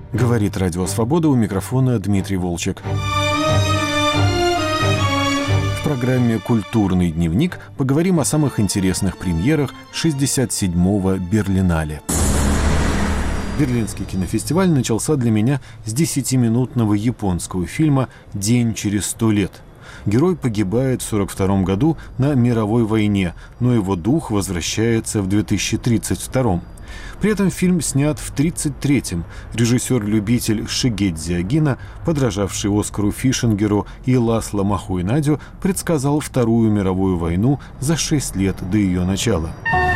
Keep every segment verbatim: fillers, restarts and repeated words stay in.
Говорит Радио Свобода, у микрофона Дмитрий Волчек. В программе «Культурный дневник» поговорим о самых интересных премьерах шестьдесят седьмого Берлинале. Берлинский кинофестиваль начался для меня с десятиминутного японского фильма «День через сто лет». Герой погибает в сорок втором году на мировой войне, но его дух возвращается в две тысячи тридцать втором. При этом фильм снят в тридцать третьем. Режиссер-любитель Шигедзи Агина, подражавший Оскару Фишингеру и Ласло Махуйнадю, предсказал Вторую мировую войну за шесть лет до ее начала.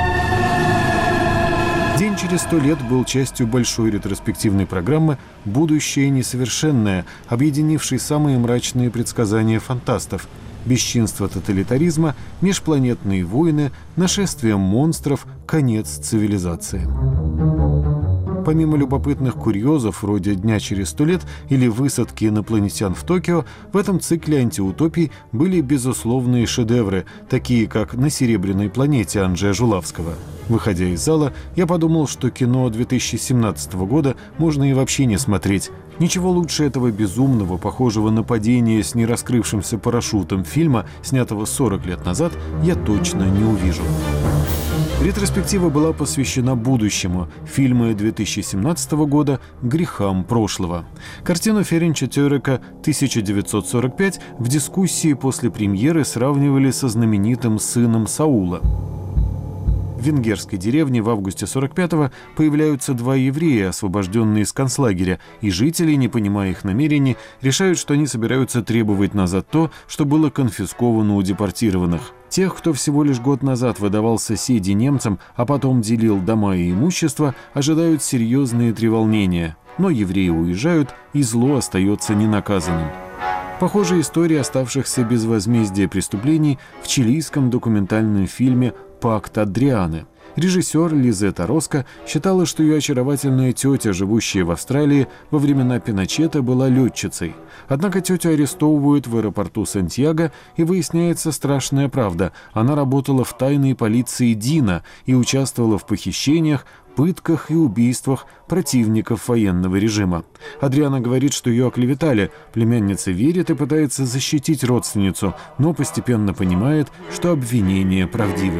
«День через сто лет» был частью большой ретроспективной программы «Будущее несовершенное», объединившей самые мрачные предсказания фантастов: бесчинство тоталитаризма, межпланетные войны, нашествие монстров, конец цивилизации. Помимо любопытных курьезов вроде «Дня через сто лет» или «Высадки инопланетян в Токио», в этом цикле антиутопий были безусловные шедевры, такие как «На серебряной планете» Анджея Жулавского. Выходя из зала, я подумал, что кино две тысячи семнадцатого года можно и вообще не смотреть. Ничего лучше этого безумного, похожего на падение с нераскрывшимся парашютом фильма, снятого сорок лет назад, я точно не увижу. Ретроспектива была посвящена будущему, фильмы две тысячи семнадцатого года «Грехам прошлого». Картину Ференча Терека «тысяча девятьсот сорок пять» в дискуссии после премьеры сравнивали со знаменитым «Сыном Саула». В венгерской деревне в августе сорок пятого появляются два еврея, освобожденные из концлагеря, и жители, не понимая их намерений, решают, что они собираются требовать назад то, что было конфисковано у депортированных. Тех, кто всего лишь год назад выдавал соседей немцам, а потом делил дома и имущество, ожидают серьезные треволнения. Но евреи уезжают, и зло остается ненаказанным. Похожая история оставшихся без возмездия преступлений в чилийском документальном фильме «Пакт Адрианы». Режиссер Лизетта Роско считала, что ее очаровательная тетя, живущая в Австралии, во времена Пиночета была летчицей. Однако тетю арестовывают в аэропорту Сантьяго, и выясняется страшная правда. Она работала в тайной полиции Дина и участвовала в похищениях, пытках и убийствах противников военного режима. Адриана говорит, что ее оклеветали. Племянница верит и пытается защитить родственницу, но постепенно понимает, что обвинения правдивы.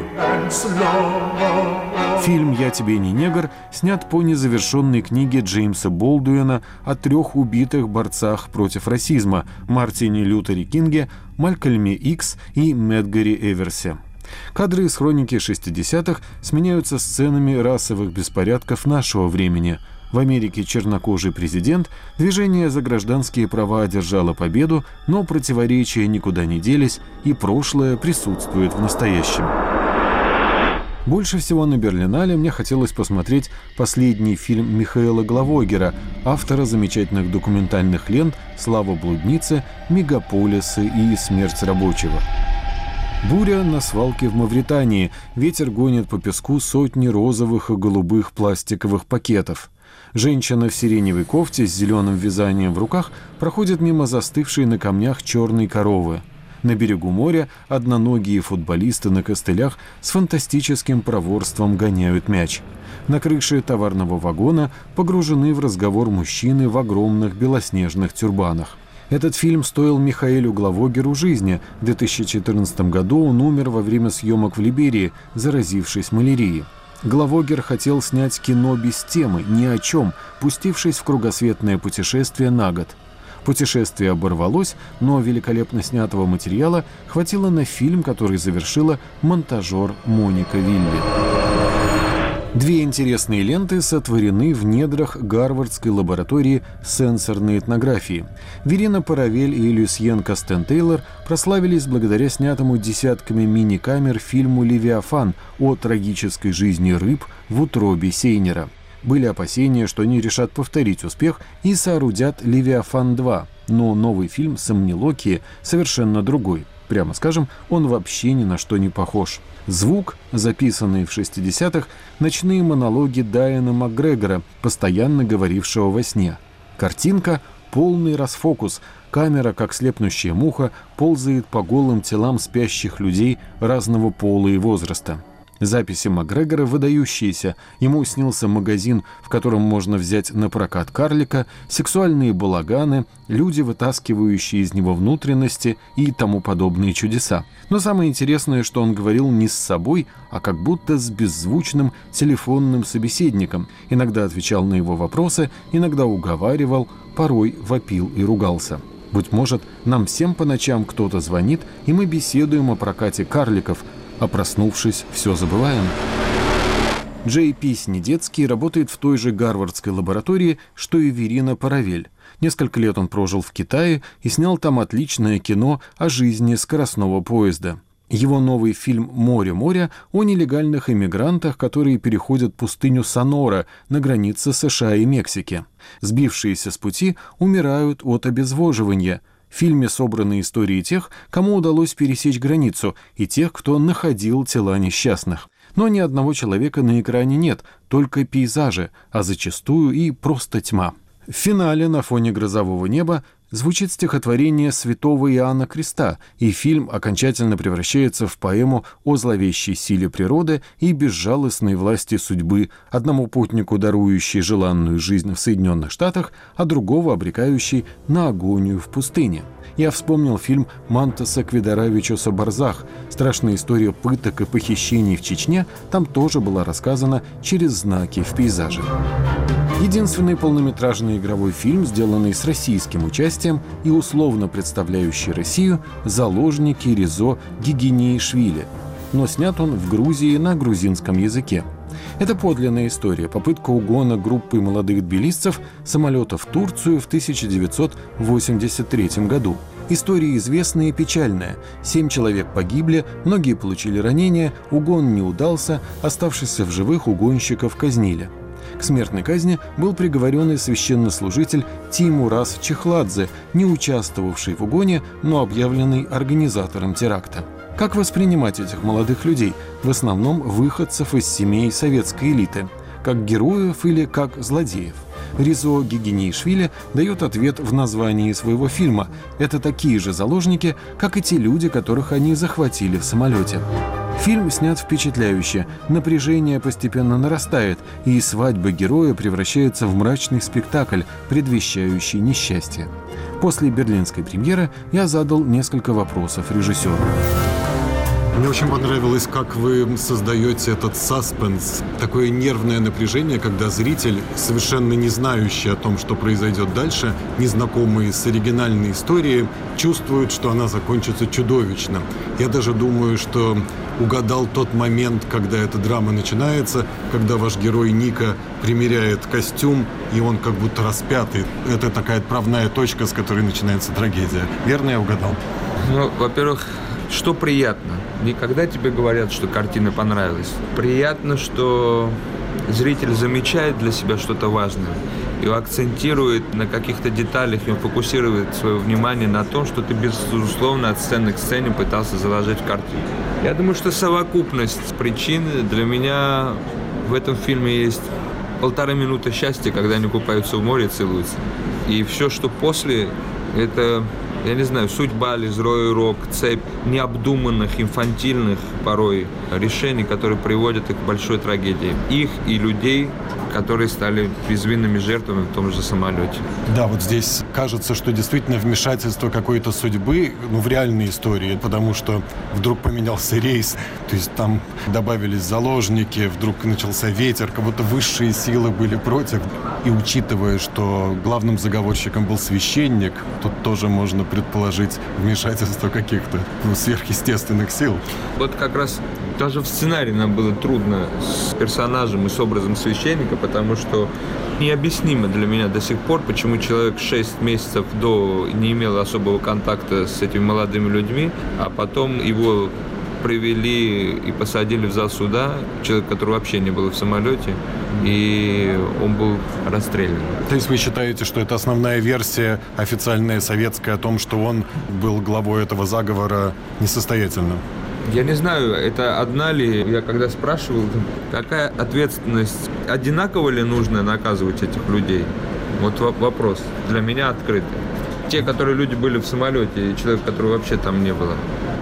Фильм «Я тебе не негр» снят по незавершенной книге Джеймса Болдуина о трех убитых борцах против расизма – Мартине Лютере Кинге, Малькольме Икс и Медгаре Эверсе. Кадры из хроники шестидесятых сменяются сценами расовых беспорядков нашего времени. В Америке чернокожий президент, движение за гражданские права одержало победу, но противоречия никуда не делись, и прошлое присутствует в настоящем. Больше всего на Берлинале мне хотелось посмотреть последний фильм Михаила Главогера, автора замечательных документальных лент «Слава блудницы», «Мегаполисы» и «Смерть рабочего». Буря на свалке в Мавритании. Ветер гонит по песку сотни розовых и голубых пластиковых пакетов. Женщина в сиреневой кофте с зеленым вязанием в руках проходит мимо застывшей на камнях черной коровы. На берегу моря одноногие футболисты на костылях с фантастическим проворством гоняют мяч. На крыше товарного вагона погружены в разговор мужчины в огромных белоснежных тюрбанах. Этот фильм стоил Михаэлю Главогеру жизни. В две тысячи четырнадцатом году он умер во время съемок в Либерии, заразившись малярией. Главогер хотел снять кино без темы, ни о чем, пустившись в кругосветное путешествие на год. Путешествие оборвалось, но великолепно снятого материала хватило на фильм, который завершила монтажер Моника Вилли. Две интересные ленты сотворены в недрах Гарвардской лаборатории сенсорной этнографии. Верина Паравель и Люсьен Кастен-Тейлор прославились благодаря снятому десятками мини-камер фильму «Левиафан» о трагической жизни рыб в утробе Сейнера. Были опасения, что они решат повторить успех и соорудят «Левиафан два», но новый фильм «Сомнилокии» совершенно другой. Прямо скажем, он вообще ни на что не похож. Звук, записанный в шестидесятых, ночные монологи Дайана Макгрегора, постоянно говорившего во сне. Картинка — полный расфокус. Камера, как слепнущая муха, ползает по голым телам спящих людей разного пола и возраста. Записи Макгрегора выдающиеся. Ему снился магазин, в котором можно взять на прокат карлика, сексуальные балаганы, люди, вытаскивающие из него внутренности и тому подобные чудеса. Но самое интересное, что он говорил не с собой, а как будто с беззвучным телефонным собеседником. Иногда отвечал на его вопросы, иногда уговаривал, порой вопил и ругался. Быть может, нам всем по ночам кто-то звонит, и мы беседуем о прокате карликов, а проснувшись, все забываем. Джей Пи Снедецкий работает в той же гарвардской лаборатории, что и Верина Паравель. Несколько лет он прожил в Китае и снял там отличное кино о жизни скоростного поезда. Его новый фильм «Море, море» о нелегальных иммигрантах, которые переходят пустыню Сонора на границе США и Мексики. Сбившиеся с пути умирают от обезвоживания. В фильме собраны истории тех, кому удалось пересечь границу, и тех, кто находил тела несчастных. Но ни одного человека на экране нет, только пейзажи, а зачастую и просто тьма. В финале на фоне грозового неба звучит стихотворение святого Иоанна Креста, и фильм окончательно превращается в поэму о зловещей силе природы и безжалостной власти судьбы, одному путнику дарующей желанную жизнь в Соединенных Штатах, а другого обрекающей на агонию в пустыне. Я вспомнил фильм Мантаса Квидаравичуса «Барзах». Страшная история пыток и похищений в Чечне там тоже была рассказана через знаки в пейзаже. Единственный полнометражный игровой фильм, сделанный с российским участием и условно представляющий Россию, «Заложники» Ризо Гигинеишвили. Но снят он в Грузии на грузинском языке. Это подлинная история, попытка угона группы молодых тбилисцев самолета в Турцию в тысяча девятьсот восемьдесят третьем году. История известная и печальная. Семь человек погибли, многие получили ранения, угон не удался, оставшихся в живых угонщиков казнили. К смертной казни был приговорен и священнослужитель Тимурас Чехладзе, не участвовавший в угоне, но объявленный организатором теракта. Как воспринимать этих молодых людей, в основном выходцев из семей советской элиты? Как героев или как злодеев? Ризо Гигинеишвили дает ответ в названии своего фильма. Это такие же заложники, как и те люди, которых они захватили в самолете. Фильм снят впечатляюще, напряжение постепенно нарастает, и свадьба героя превращается в мрачный спектакль, предвещающий несчастье. После берлинской премьеры я задал несколько вопросов режиссеру. Мне очень понравилось, как вы создаете этот саспенс, такое нервное напряжение, когда зритель, совершенно не знающий о том, что произойдет дальше, незнакомый с оригинальной историей, чувствует, что она закончится чудовищно. Я даже думаю, что угадал тот момент, когда эта драма начинается, когда ваш герой Ника примеряет костюм, и он как будто распятый. Это такая отправная точка, с которой начинается трагедия. Верно я угадал? Ну, во-первых, что приятно? Не когда тебе говорят, что картина понравилась. Приятно, что зритель замечает для себя что-то важное и акцентирует на каких-то деталях, и фокусирует свое внимание на том, что ты, безусловно, от сцены к сцене пытался заложить в картину. Я думаю, что совокупность причин для меня в этом фильме есть полтора минуты счастья, когда они купаются в море и целуются. И все, что после, это... Я не знаю, судьба, злой урок, цепь необдуманных, инфантильных порой решений, которые приводят их к большой трагедии. Их и людей, которые стали безвинными жертвами в том же самолете. Да, вот здесь кажется, что действительно вмешательство какой-то судьбы, ну, в реальной истории, потому что вдруг поменялся рейс, то есть там добавились заложники, вдруг начался ветер, как будто высшие силы были против. И учитывая, что главным заговорщиком был священник, тут тоже можно предположить вмешательство каких-то ну, сверхъестественных сил. Вот как раз даже в сценарии нам было трудно с персонажем и с образом священника, потому что необъяснимо для меня до сих пор, почему человек шесть месяцев до не имел особого контакта с этими молодыми людьми, а потом его привели и посадили в зал суда, человек, который вообще не был в самолете, и он был расстрелян. То есть вы считаете, что это основная версия официальная советская о том, что он был главой этого заговора несостоятельным? Я не знаю, это одна ли, я когда спрашивал, какая ответственность, одинаково ли нужно наказывать этих людей? Вот вопрос для меня открытый. Те, которые люди были в самолете, и человек, которого вообще там не было.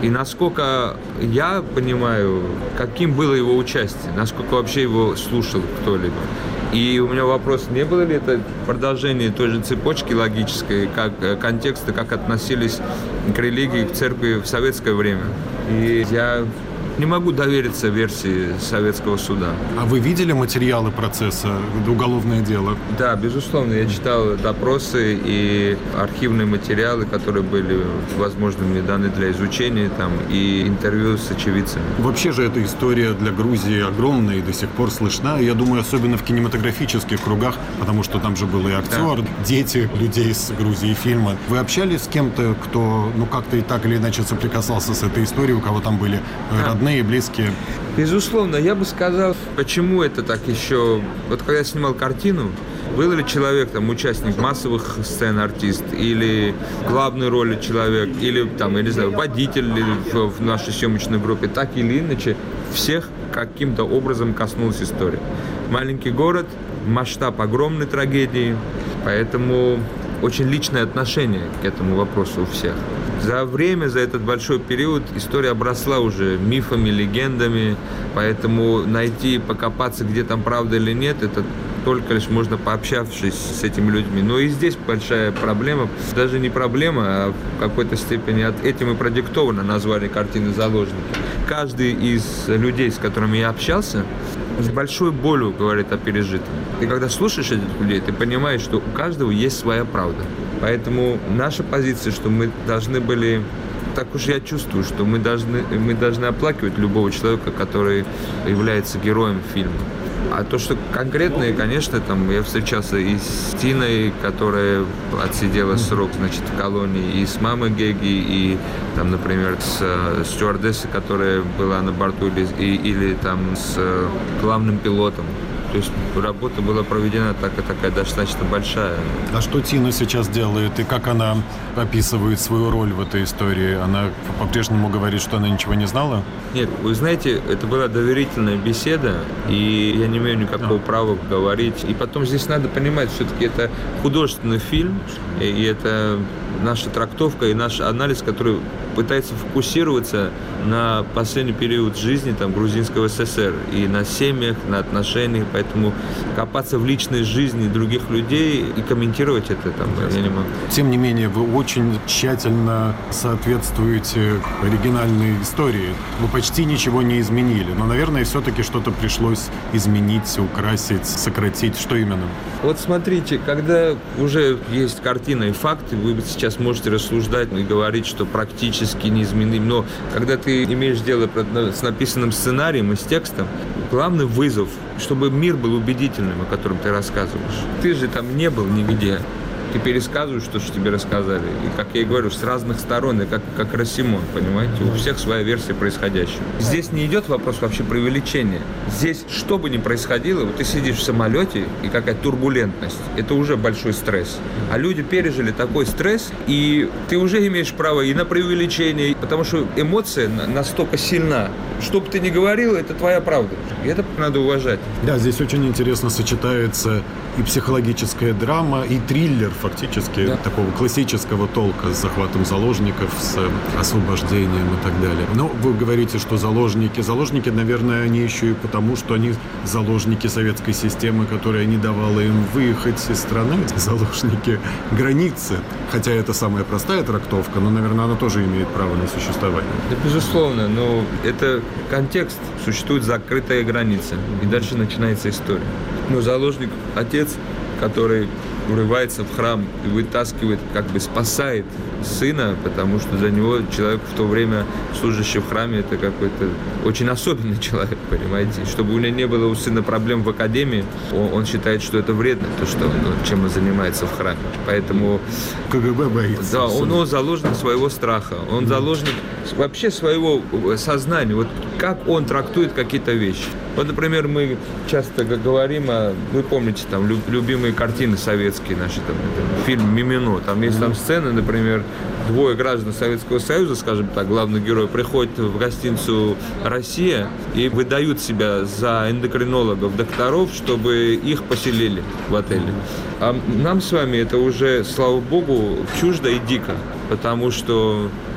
И насколько я понимаю, каким было его участие, насколько вообще его слушал кто-либо. И у меня вопрос, не было ли это продолжение той же цепочки логической, как контекста, как относились к религии, к церкви в советское время. И я не могу довериться версии советского суда. А вы видели материалы процесса, уголовное дело? Да, безусловно. Я читал допросы и архивные материалы, которые были, возможно, мне даны для изучения, там, и интервью с очевидцами. Вообще же эта история для Грузии огромная и до сих пор слышна. Я думаю, особенно в кинематографических кругах, потому что там же был и актер, да. Дети людей из Грузии фильма. Вы общались с кем-то, кто, ну, как-то и так или иначе соприкасался с этой историей, у кого там были да. родные и близкие? Безусловно, я бы сказал, почему это так еще... Вот когда я снимал картину, был ли человек, там, участник массовых сцен, артист, или главной роли человек, или, там, я не знаю, водитель в, в нашей съемочной группе, так или иначе, всех каким-то образом коснулась история. Маленький город, масштаб огромной трагедии, поэтому очень личное отношение к этому вопросу у всех. За время, за этот большой период история обросла уже мифами, легендами, поэтому найти, покопаться, где там правда или нет, это только лишь можно, пообщавшись с этими людьми. Но и здесь большая проблема, даже не проблема, а в какой-то степени от этим и продиктовано название картины «Заложники». Каждый из людей, с которыми я общался, с большой болью говорит о пережитом. И когда слушаешь этих людей, ты понимаешь, что у каждого есть своя правда. Поэтому наша позиция, что мы должны были, так уж я чувствую, что мы должны, мы должны оплакивать любого человека, который является героем фильма. А то, что конкретное, конечно, там я встречался и с Тиной, которая отсидела срок, значит, в колонии, и с мамой Геги, и там, например, с стюардессой, которая была на борту, или, и, или там с главным пилотом. То есть работа была проведена так, такая достаточно большая. А что Тина сейчас делает и как она описывает свою роль в этой истории? Она по-прежнему говорит, что она ничего не знала? Нет, вы знаете, это была доверительная беседа, и я не имею никакого а. права говорить. И потом здесь надо понимать, все-таки это художественный фильм, и это наша трактовка и наш анализ, который пытается фокусироваться на последний период жизни там, грузинского СССР и на семьях, на отношениях, поэтому копаться в личной жизни других людей и комментировать это там, я не могу. Тем не менее, вы очень тщательно соответствуете оригинальной истории. Вы почти ничего не изменили, но, наверное, все-таки что-то пришлось изменить, украсить, сократить. Что именно? Вот смотрите, когда уже есть картина и факты, вы сейчас можете рассуждать и говорить, что практически неизменным, но когда ты имеешь дело с написанным сценарием и с текстом, главный вызов, чтобы мир был убедительным, о котором ты рассказываешь. Ты же там не был нигде. Ты пересказываешь то, что тебе рассказали. И, как я и говорю, с разных сторон, и как, как Росимон, понимаете? У всех своя версия происходящего. Здесь не идет вопрос вообще преувеличения. Здесь, что бы ни происходило, вот ты сидишь в самолете, и какая-то турбулентность, это уже большой стресс. А люди пережили такой стресс, и ты уже имеешь право и на преувеличение, потому что эмоция настолько сильна. Что бы ты ни говорил, это твоя правда. И это надо уважать. Да, здесь очень интересно сочетается и психологическая драма, и триллер фактически, да. Такого классического толка с захватом заложников, с освобождением и так далее. Но вы говорите, что заложники, заложники, наверное, они еще и потому, что они заложники советской системы, которая не давала им выехать из страны, заложники границы. Хотя это самая простая трактовка, но, наверное, она тоже имеет право на существование. Да, безусловно, но это контекст, существует закрытая граница, и дальше начинается история. Но заложник – отец, который врывается в храм и вытаскивает, как бы спасает сына, потому что для него человек в то время, служащий в храме, это какой-то очень особенный человек, понимаете. Чтобы у него не было у сына проблем в академии, он, он считает, что это вредно, то, что он, чем он занимается в храме. Поэтому... КГБ боится. Да, он, он заложник своего страха, он заложник вообще своего сознания, вот как он трактует какие-то вещи. Вот, например, мы часто говорим о, вы помните, там, любимые картины советские наши, там, фильм «Мимино», там есть там сцены, например, двое граждан Советского Союза, скажем так, главный герой, приходит в гостиницу «Россия» и выдают себя за эндокринологов, докторов, чтобы их поселили в отеле. А нам с вами это уже, слава богу, чуждо и дико, потому что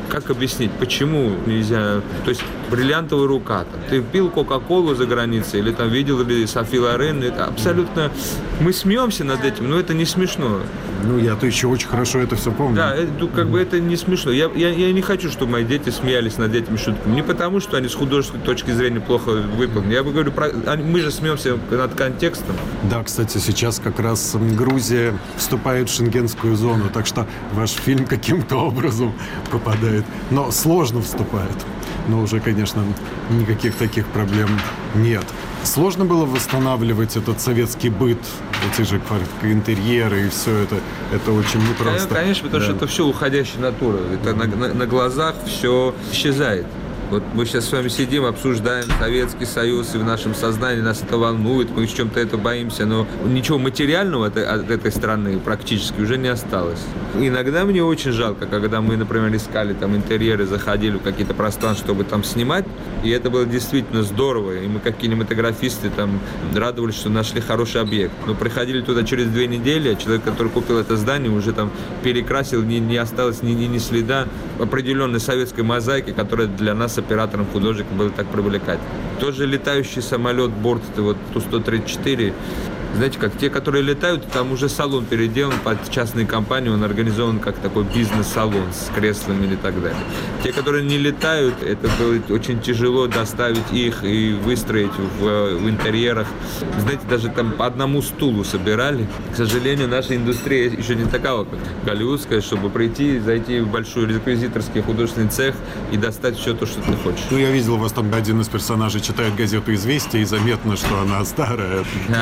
как объяснить, почему нельзя... То есть бриллиантовая рука. Там, ты пил Кока-Колу за границей или там видел ли Софи Лорен, это абсолютно... Мы смеемся над этим, но это не смешно. Ну, я-то еще очень хорошо это все помню. Да, это, как бы это не смешно. Я, я, я не хочу, чтобы мои дети смеялись над этими шутками. Не потому, что они с художественной точки зрения плохо выполнены. Я говорю, про, мы же смеемся над контекстом. Да, кстати, сейчас как раз Грузия вступает в шенгенскую зону, так что ваш фильм каким-то образом попадает. Но сложно вступает. Но уже, конечно, никаких таких проблем нет. Сложно было восстанавливать этот советский быт, эти же интерьеры и все это. Это очень непросто. Конечно, потому да. что это все уходящая натура. Это на, на, на глазах все исчезает. Вот мы сейчас с вами сидим, обсуждаем Советский Союз, и в нашем сознании нас это волнует, мы в чем-то это боимся, но ничего материального от, от этой страны практически уже не осталось. Иногда мне очень жалко, когда мы, например, искали там интерьеры, заходили в какие-то пространства, чтобы там снимать, и это было действительно здорово, и мы как кинематографисты там радовались, что нашли хороший объект. Но приходили туда через две недели, а человек, который купил это здание, уже там перекрасил, не, не осталось ни, ни, ни следа определенной советской мозаики, которая для нас оператором, художником было так привлекательно. Тоже летающий самолет, борт, вот Ту сто тридцать четыре. Знаете, как те, которые летают, там уже салон переделан под частные компании, он организован как такой бизнес-салон с креслами и так далее. Те, которые не летают, это было очень тяжело доставить их и выстроить в, в интерьерах. Знаете, даже там по одному стулу собирали. К сожалению, наша индустрия еще не такая, как голливудская, чтобы прийти, зайти в большой реквизиторский художественный цех и достать все то, что ты хочешь. Ну, я видел, у вас там один из персонажей читает газету «Известия», и заметно, что она старая.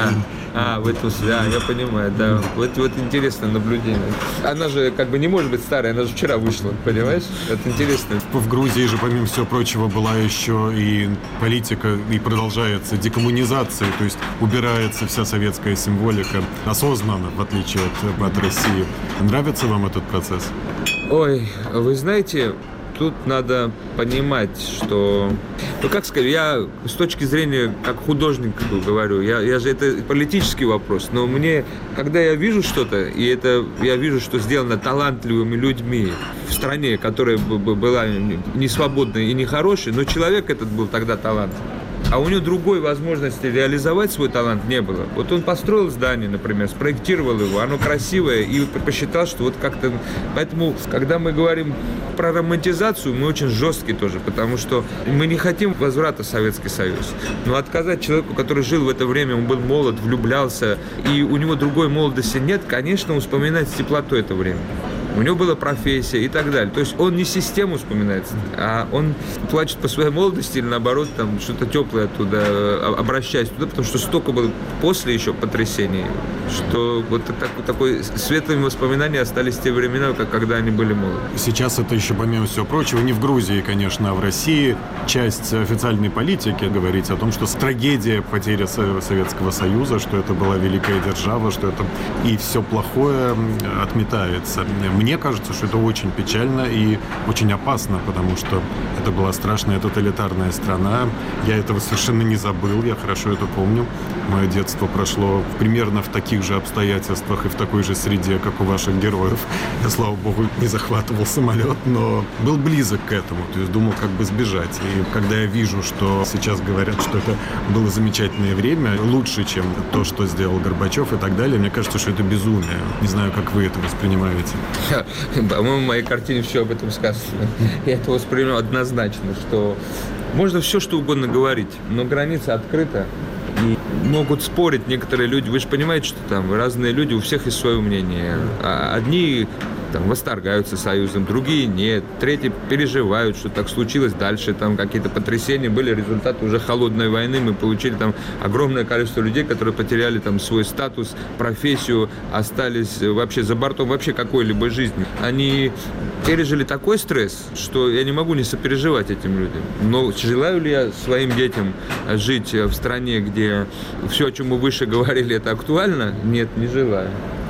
А, А, в этом, да, я понимаю, да. Вот, вот интересное наблюдение. Она же как бы не может быть старой, она же вчера вышла, понимаешь? Это интересно. В Грузии же, помимо всего прочего, была еще и политика, и продолжается декоммунизация, то есть убирается вся советская символика осознанно, в отличие от, от России. Нравится вам этот процесс? Ой, вы знаете... Тут надо понимать, что... Ну, как сказать, я с точки зрения, как художник говорю, я, я же это политический вопрос, но мне, когда я вижу что-то, и это я вижу, что сделано талантливыми людьми в стране, которая была не свободной и не хорошей, но человек этот был тогда талантливый. А у него другой возможности реализовать свой талант не было. Вот он построил здание, например, спроектировал его, оно красивое, и посчитал, что вот как-то... Поэтому, когда мы говорим про романтизацию, мы очень жесткие тоже, потому что мы не хотим возврата в Советский Союз. Но отказать человеку, который жил в это время, он был молод, влюблялся, и у него другой молодости нет, конечно, он вспоминает с теплотой это время. У него была профессия и так далее. То есть он не систему вспоминает, а он плачет по своей молодости или наоборот там что-то теплое оттуда, обращаясь туда, потому что столько было после еще потрясений, что вот так, такой светлыми воспоминания остались те времена, как когда они были молоды. Сейчас это еще, помимо всего прочего, не в Грузии, конечно, а в России часть официальной политики говорить о том, что трагедия потери Советского Союза, что это была великая держава, что это и все плохое отметается. Мне кажется, что это очень печально и очень опасно, потому что это была страшная тоталитарная страна. Я этого совершенно не забыл, я хорошо это помню. Мое детство прошло примерно в таких же обстоятельствах и в такой же среде, как у ваших героев. Я, слава богу, не захватывал самолет, но был близок к этому, то есть думал, как бы сбежать. И когда я вижу, что сейчас говорят, что это было замечательное время, лучше, чем то, что сделал Горбачев и так далее, мне кажется, что это безумие. Не знаю, как вы это воспринимаете. По-моему, в моей картине все об этом сказано. Я это воспринимаю однозначно, что можно все, что угодно говорить, но граница открыта. И могут спорить некоторые люди. Вы же понимаете, что там разные люди, у всех есть свое мнение. Одни там восторгаются Союзом, другие нет, третьи переживают, что так случилось дальше, там какие-то потрясения были, результаты уже холодной войны, мы получили там огромное количество людей, которые потеряли там свой статус, профессию, остались вообще за бортом вообще какой-либо жизни. Они пережили такой стресс, что я не могу не сопереживать этим людям. Но желаю ли я своим детям жить в стране, где все, о чем мы выше говорили, это актуально? Нет, не желаю.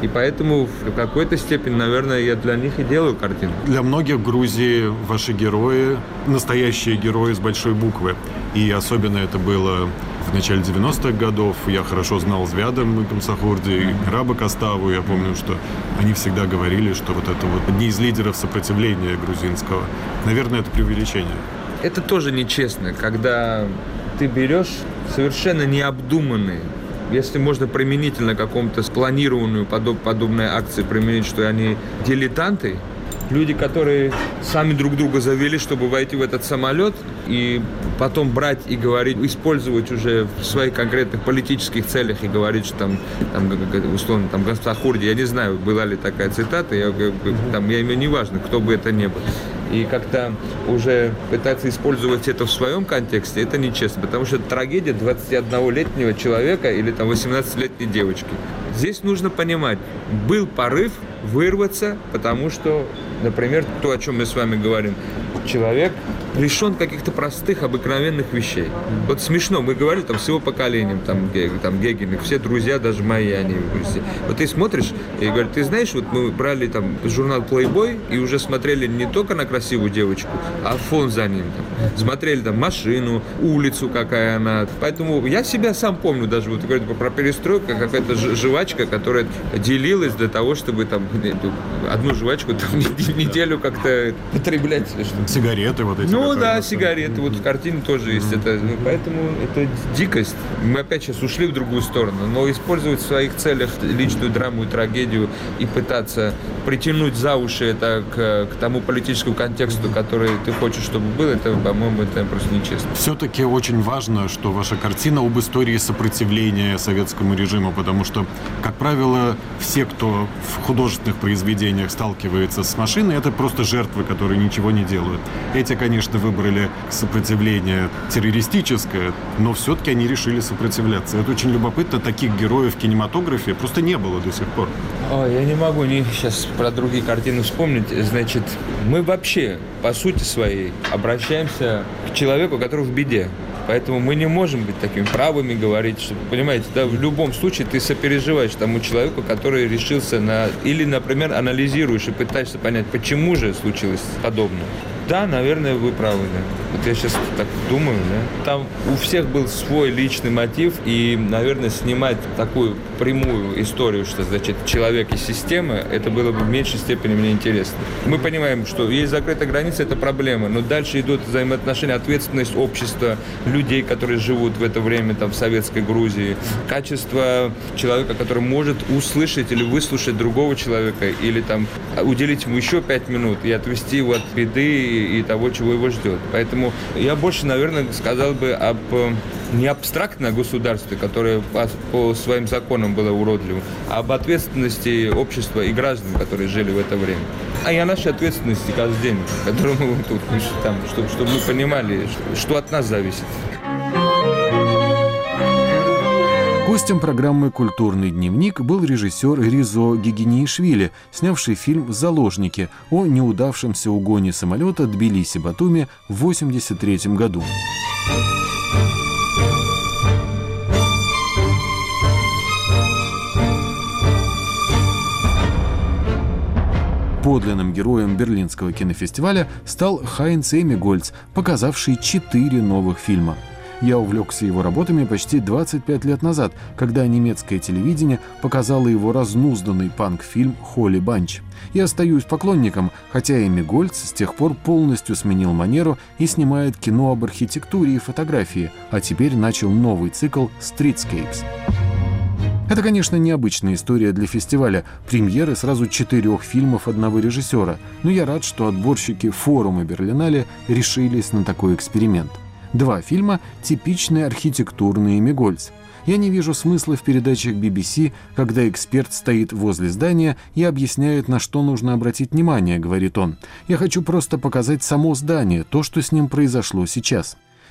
И поэтому в какой-то степени, наверное, я для них и делаю картину. Для многих в Грузии ваши герои – настоящие герои с большой буквы. И особенно это было в начале девяностых годов. Я хорошо знал Звяда Мсахурди и Раба Коставу. Я помню, что они всегда говорили, что вот это вот одни из лидеров сопротивления грузинского. Наверное, это преувеличение. Это тоже нечестно, когда ты берешь совершенно необдуманные, если можно применительно какому-то спланированную подоб, подобной акции применить, что они дилетанты, люди, которые сами друг друга завели, чтобы войти в этот самолет, и потом брать и говорить, использовать уже в своих конкретных политических целях и говорить, что там, там условно, там, Мсахурди, я не знаю, была ли такая цитата, я, там, я имею, неважно, кто бы это ни был. И как-то уже пытаться использовать это в своем контексте, это нечестно, потому что это трагедия двадцатиоднолетнего человека или там восемнадцатилетней девочки. Здесь нужно понимать, был порыв вырваться, потому что, например, то, о чем мы с вами говорим, человек лишен каких-то простых, обыкновенных вещей. Вот смешно, мы говорили там с его поколением, там, там Гегин, все друзья, даже мои, они все. Вот ты смотришь и говоришь, ты знаешь, вот мы брали там журнал Playboy и уже смотрели не только на красивую девочку, а фон за ним. Там. Смотрели там машину, улицу, какая она. Поэтому я себя сам помню даже, вот говорю про перестройку, какая-то жвачка, которая делилась для того, чтобы там одну жвачку там, неделю как-то потреблять. Сигареты вот эти. Ну да, сигареты. Вот в картине тоже есть. Mm-hmm. Это, ну, поэтому это дикость. Мы опять сейчас ушли в другую сторону. Но использовать в своих целях личную драму и трагедию и пытаться притянуть за уши это к, к тому политическому контексту, который ты хочешь, чтобы был, это, по-моему, это просто нечестно. Все-таки очень важно, что ваша картина об истории сопротивления советскому режиму, потому что, как правило, все, кто в художественных произведениях сталкивается с машиной, это просто жертвы, которые ничего не делают. Эти, конечно, выбрали сопротивление террористическое, но все-таки они решили сопротивляться. Это очень любопытно. Таких героев в кинематографе просто не было до сих пор. Ой, я не могу не сейчас про другие картины вспомнить. Значит, мы вообще, по сути своей, обращаемся к человеку, который в беде. Поэтому мы не можем быть такими правыми, говорить, что, понимаете, да, в любом случае ты сопереживаешь тому человеку, который решился на... Или, например, анализируешь и пытаешься понять, почему же случилось подобное. Да, наверное, вы правы, да. Вот я сейчас так думаю, да. Там у всех был свой личный мотив, и, наверное, снимать такую прямую историю, что, значит, человек и система, это было бы в меньшей степени мне интересно. Мы понимаем, что есть закрытая граница, это проблема, но дальше идут взаимоотношения, ответственность общества, людей, которые живут в это время там в советской Грузии, качество человека, который может услышать или выслушать другого человека, или там уделить ему еще пять минут и отвести его от беды и того, чего его ждет. Поэтому я больше, наверное, сказал бы об не абстрактном государстве, которое по, по своим законам было уродливым, а об ответственности общества и граждан, которые жили в это время. А и о нашей ответственности каждый день, которую мы тут, там, чтобы, чтобы мы понимали, что от нас зависит. Гостем программы «Культурный дневник» был режиссер Ризо Гегинеишвили, снявший фильм «Заложники» о неудавшемся угоне самолета Тбилиси-Батуми в восемьдесят третьем году. Подлинным героем Берлинского кинофестиваля стал Хайнц Эмигольц, показавший четыре новых фильма. Я увлекся его работами почти двадцать пять лет назад, когда немецкое телевидение показало его разнузданный панк-фильм «Холли Банч». И остаюсь поклонником, хотя Эмигольц с тех пор полностью сменил манеру и снимает кино об архитектуре и фотографии, а теперь начал новый цикл «Streetscapes». Это, конечно, необычная история для фестиваля, премьеры сразу четырех фильмов одного режиссера, но я рад, что отборщики форума Берлинале решились на такой эксперимент. Два фильма – типичный архитектурный Эмигольц. Я не вижу смысла в передачах би би си, когда эксперт стоит возле здания и объясняет, на что нужно обратить внимание, говорит он. Я хочу просто показать само здание, то, что с ним произошло сейчас.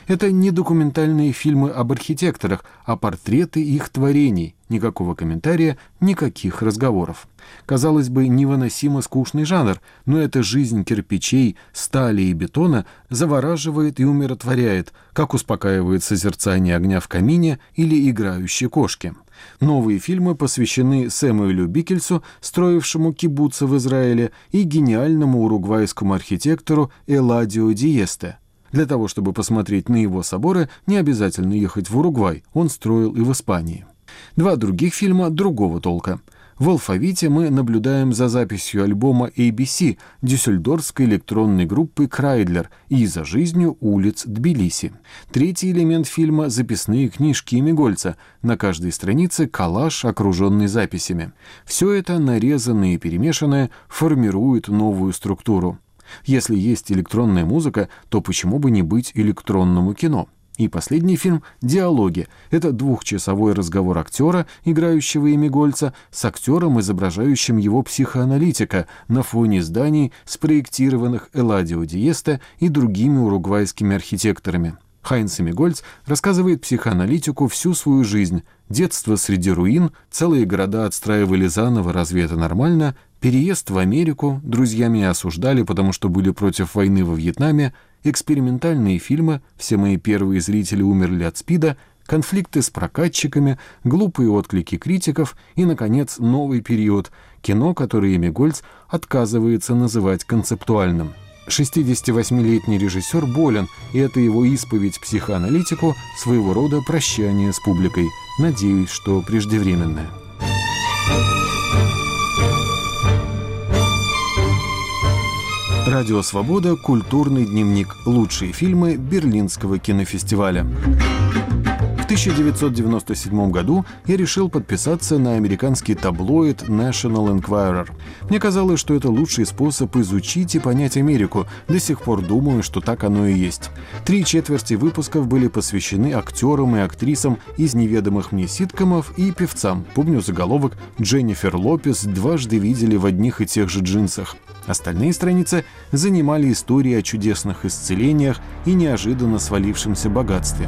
Это не документальные фильмы об архитекторах, а портреты их творений. Никакого комментария, никаких разговоров. Казалось бы, невыносимо скучный жанр, но эта жизнь кирпичей, стали и бетона завораживает и умиротворяет, как успокаивает созерцание огня в камине или играющие кошки. Новые фильмы посвящены Сэмюэлю Бикельсу, строившему кибуцы в Израиле, и гениальному уругвайскому архитектору Эладио Диесте. Для того, чтобы посмотреть на его соборы, не обязательно ехать в Уругвай, он строил и в Испании. Два других фильма другого толка. В «Алфавите» мы наблюдаем за записью альбома эй би си дюссельдорфской электронной группы «Крайдлер» и за жизнью улиц Тбилиси. Третий элемент фильма — записные книжки Эмигольца. На каждой странице коллаж, окруженный записями. Все это, нарезанное и перемешанное, формирует новую структуру. Если есть электронная музыка, то почему бы не быть электронному кино? И последний фильм «Диалоги». Это двухчасовой разговор актера, играющего Эмигольца, с актером, изображающим его психоаналитика, на фоне зданий, спроектированных Эладио Диесте и другими уругвайскими архитекторами. Хайнц Эмигольц рассказывает психоаналитику всю свою жизнь. Детство среди руин, целые города отстраивали заново, разве это нормально? Переезд в Америку, друзья меня осуждали, потому что были против войны во Вьетнаме, экспериментальные фильмы, все мои первые зрители умерли от СПИДа, конфликты с прокатчиками, глупые отклики критиков и, наконец, новый период, кино, которое Эмигольц отказывается называть концептуальным. шестидесятивосьмилетний режиссер болен, и это его исповедь психоаналитику, своего рода прощание с публикой. Надеюсь, что преждевременное. Радио «Свобода», культурный дневник. Лучшие фильмы Берлинского кинофестиваля. В тысяча девятьсот девяносто седьмом году я решил подписаться на американский таблоид National Enquirer. Мне казалось, что это лучший способ изучить и понять Америку. До сих пор думаю, что так оно и есть. Три четверти выпусков были посвящены актерам и актрисам из неведомых мне ситкомов и певцам. Помню заголовок «Дженнифер Лопес дважды видели в одних и тех же джинсах». Остальные страницы занимали истории о чудесных исцелениях и неожиданно свалившемся богатстве.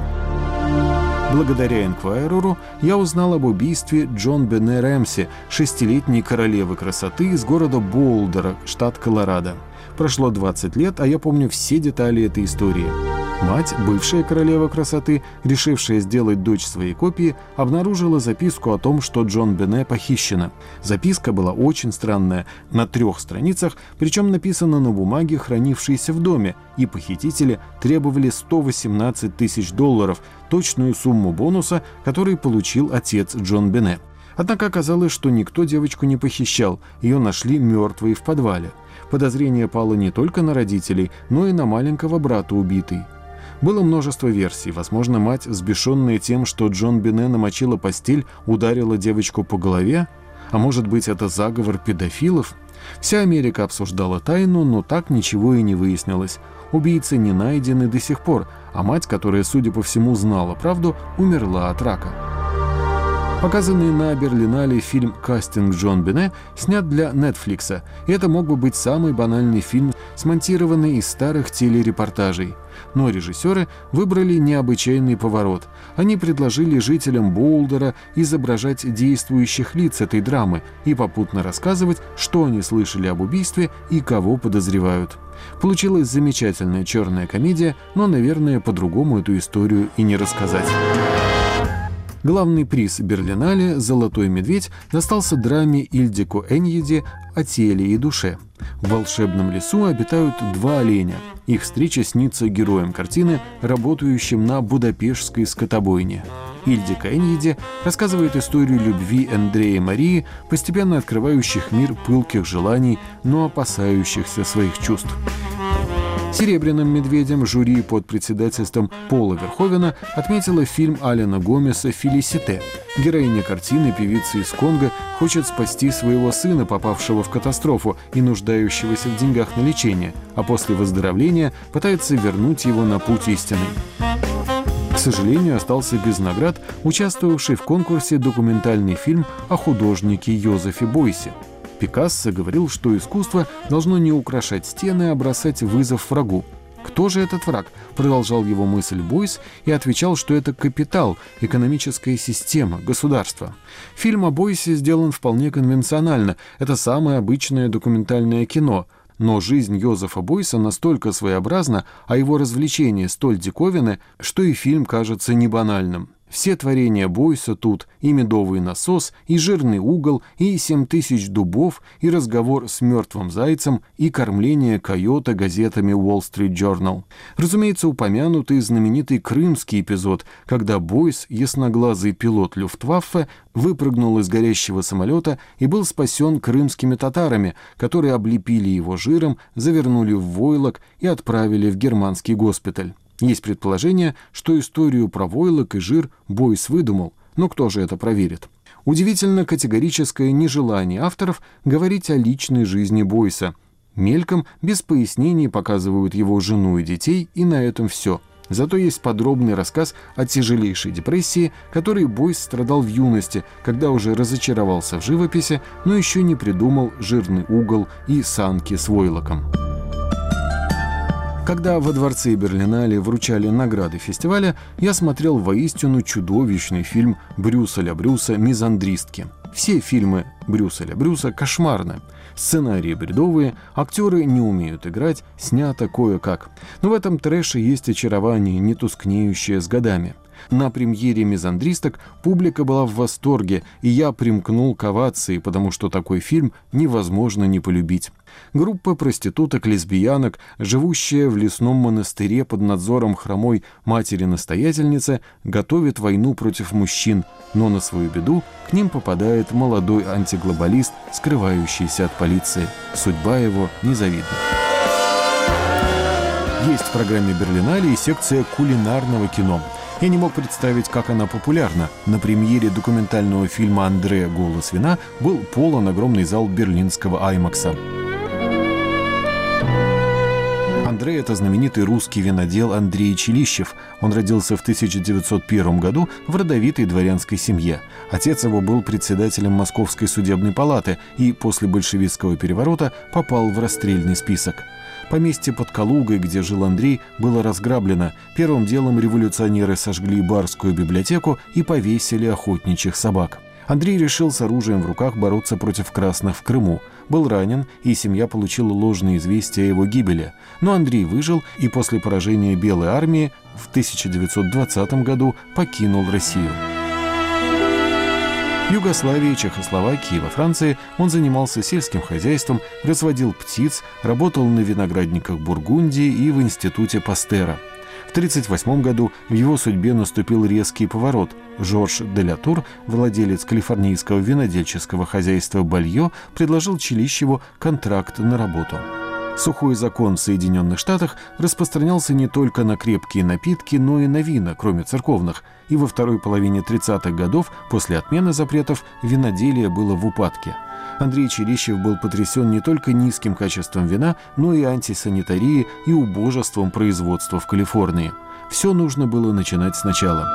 Благодаря Энквайреру я узнал об убийстве Джон Бене Рэмси, шестилетней королевы красоты из города Боулдера, штат Колорадо. Прошло двадцать лет, а я помню все детали этой истории. Мать, бывшая королева красоты, решившая сделать дочь своей копии, обнаружила записку о том, что Джон Бене похищена. Записка была очень странная, на трех страницах, причем написана на бумаге, хранившейся в доме, и похитители требовали сто восемнадцать тысяч долларов, точную сумму бонуса, который получил отец Джон Бене. Однако оказалось, что никто девочку не похищал, ее нашли мертвой в подвале. Подозрение пало не только на родителей, но и на маленького брата убитой. Было множество версий. Возможно, мать, взбешенная тем, что Джон Бене намочила постель, ударила девочку по голове? А может быть, это заговор педофилов? Вся Америка обсуждала тайну, но так ничего и не выяснилось. Убийцы не найдены до сих пор, а мать, которая, судя по всему, знала правду, умерла от рака. Показанный на Берлинале фильм «Кастинг Джон Бене» снят для Netflix. Это мог бы быть самый банальный фильм, смонтированный из старых телерепортажей. Но режиссеры выбрали необычайный поворот. Они предложили жителям Боулдера изображать действующих лиц этой драмы и попутно рассказывать, что они слышали об убийстве и кого подозревают. Получилась замечательная черная комедия, но, наверное, по-другому эту историю и не рассказать. Главный приз Берлинале «Золотой медведь» достался драме Ильдико Эньеди о теле и душе. В волшебном лесу обитают два оленя. Их встреча снится героям картины, работающим на будапештской скотобойне. Ильдико Эньеди рассказывает историю любви Андрея и Марии, постепенно открывающих мир пылких желаний, но опасающихся своих чувств. «Серебряным медведем» жюри под председательством Пола Верховена отметила фильм Алена Гомеса «Фелисите». Героиня картины, певица из Конго, хочет спасти своего сына, попавшего в катастрофу и нуждающегося в деньгах на лечение, а после выздоровления пытается вернуть его на путь истинный. К сожалению, остался без наград участвовавший в конкурсе документальный фильм о художнике Йозефе Бойсе. Пикассо говорил, что искусство должно не украшать стены, а бросать вызов врагу. Кто же этот враг? Продолжал его мысль Бойс и отвечал, что это капитал, экономическая система, государство. Фильм о Бойсе сделан вполне конвенционально. Это самое обычное документальное кино. Но жизнь Йозефа Бойса настолько своеобразна, а его развлечения столь диковинны, что и фильм кажется не банальным. Все творения Бойса тут, и медовый насос, и жирный угол, и семь тысяч дубов, и разговор с мертвым зайцем, и кормление койота газетами Wall Street Journal. Разумеется, упомянут и знаменитый крымский эпизод, когда Бойс, ясноглазый пилот Люфтваффе, выпрыгнул из горящего самолета и был спасен крымскими татарами, которые облепили его жиром, завернули в войлок и отправили в германский госпиталь. Есть предположение, что историю про войлок и жир Бойс выдумал, но кто же это проверит? Удивительно категорическое нежелание авторов говорить о личной жизни Бойса. Мельком, без пояснений показывают его жену и детей, и на этом все. Зато есть подробный рассказ о тяжелейшей депрессии, которой Бойс страдал в юности, когда уже разочаровался в живописи, но еще не придумал жирный угол и санки с войлоком. Когда во дворце Берлинале вручали награды фестиваля, я смотрел воистину чудовищный фильм Брюса ля Брюса «Мизандристки». Все фильмы Брюса ля Брюса кошмарны. Сценарии бредовые, актеры не умеют играть, снято кое-как. Но в этом трэше есть очарование, не тускнеющее с годами. На премьере «Мизандристок» публика была в восторге, и я примкнул к овации, потому что такой фильм невозможно не полюбить. Группа проституток-лесбиянок, живущая в лесном монастыре под надзором хромой матери-настоятельницы, готовит войну против мужчин, но на свою беду к ним попадает молодой антиглобалист, скрывающийся от полиции. Судьба его незавидна. Есть в программе Берлинале и секция кулинарного кино. Я не мог представить, как она популярна. На премьере документального фильма «Андре. Голос вина» был полон огромный зал берлинского Аймакса. Андре – это знаменитый русский винодел Андрей Челищев. Он родился в тысяча девятьсот первом году в родовитой дворянской семье. Отец его был председателем Московской судебной палаты и после большевистского переворота попал в расстрельный список. Поместье под Калугой, где жил Андрей, было разграблено. Первым делом революционеры сожгли барскую библиотеку и повесили охотничьих собак. Андрей решил с оружием в руках бороться против красных в Крыму. Был ранен, и семья получила ложные известия о его гибели. Но Андрей выжил и после поражения Белой армии в тысяча девятьсот двадцатом году покинул Россию. В Югославии, Чехословакии и во Франции он занимался сельским хозяйством, разводил птиц, работал на виноградниках Бургундии и в институте Пастера. В тысяча девятьсот тридцать восьмом году в его судьбе наступил резкий поворот. Жорж де ля Тур, владелец калифорнийского винодельческого хозяйства Бальё, предложил Челищеву контракт на работу. Сухой закон в Соединенных Штатах распространялся не только на крепкие напитки, но и на вина, кроме церковных. И во второй половине тридцатых годов, после отмены запретов, виноделие было в упадке. Андрей Челищев был потрясен не только низким качеством вина, но и антисанитарией и убожеством производства в Калифорнии. Все нужно было начинать сначала.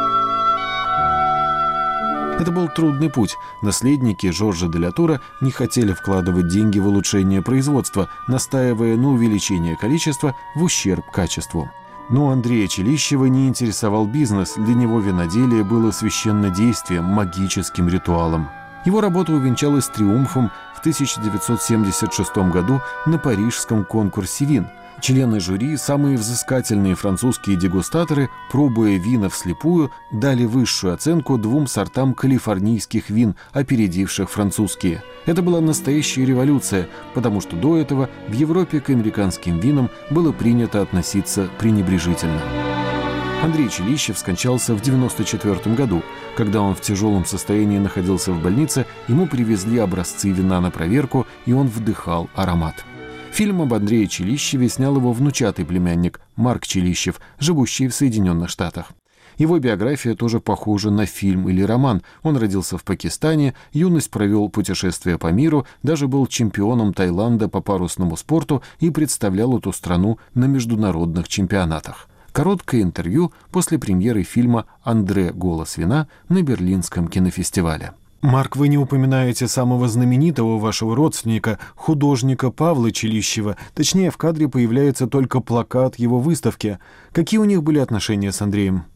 Это был трудный путь. Наследники Жоржа де ля Тура не хотели вкладывать деньги в улучшение производства, настаивая на увеличении количества в ущерб качеству. Но Андрея Челищева не интересовал бизнес, для него виноделие было священнодействием, магическим ритуалом. Его работа увенчалась триумфом в тысяча девятьсот семьдесят шестом году на парижском конкурсе вин. Члены жюри, самые взыскательные французские дегустаторы, пробуя вина вслепую, дали высшую оценку двум сортам калифорнийских вин, опередивших французские. Это была настоящая революция, потому что до этого в Европе к американским винам было принято относиться пренебрежительно. Андрей Челищев скончался в девяносто четвёртом году. Когда он в тяжелом состоянии находился в больнице, ему привезли образцы вина на проверку, и он вдыхал аромат. Фильм об Андрее Челищеве снял его внучатый племянник Марк Челищев, живущий в Соединенных Штатах. Его биография тоже похожа на фильм или роман. Он родился в Пакистане, юность провел путешествия по миру, даже был чемпионом Таиланда по парусному спорту и представлял эту страну на международных чемпионатах. Короткое интервью после премьеры фильма «Андре. Голос вина» на Берлинском кинофестивале. Марк, вы не упоминаете самого знаменитого вашего родственника, художника Павла Челищева. Точнее, в кадре появляется только плакат его выставки. Какие у них были отношения с Андреем?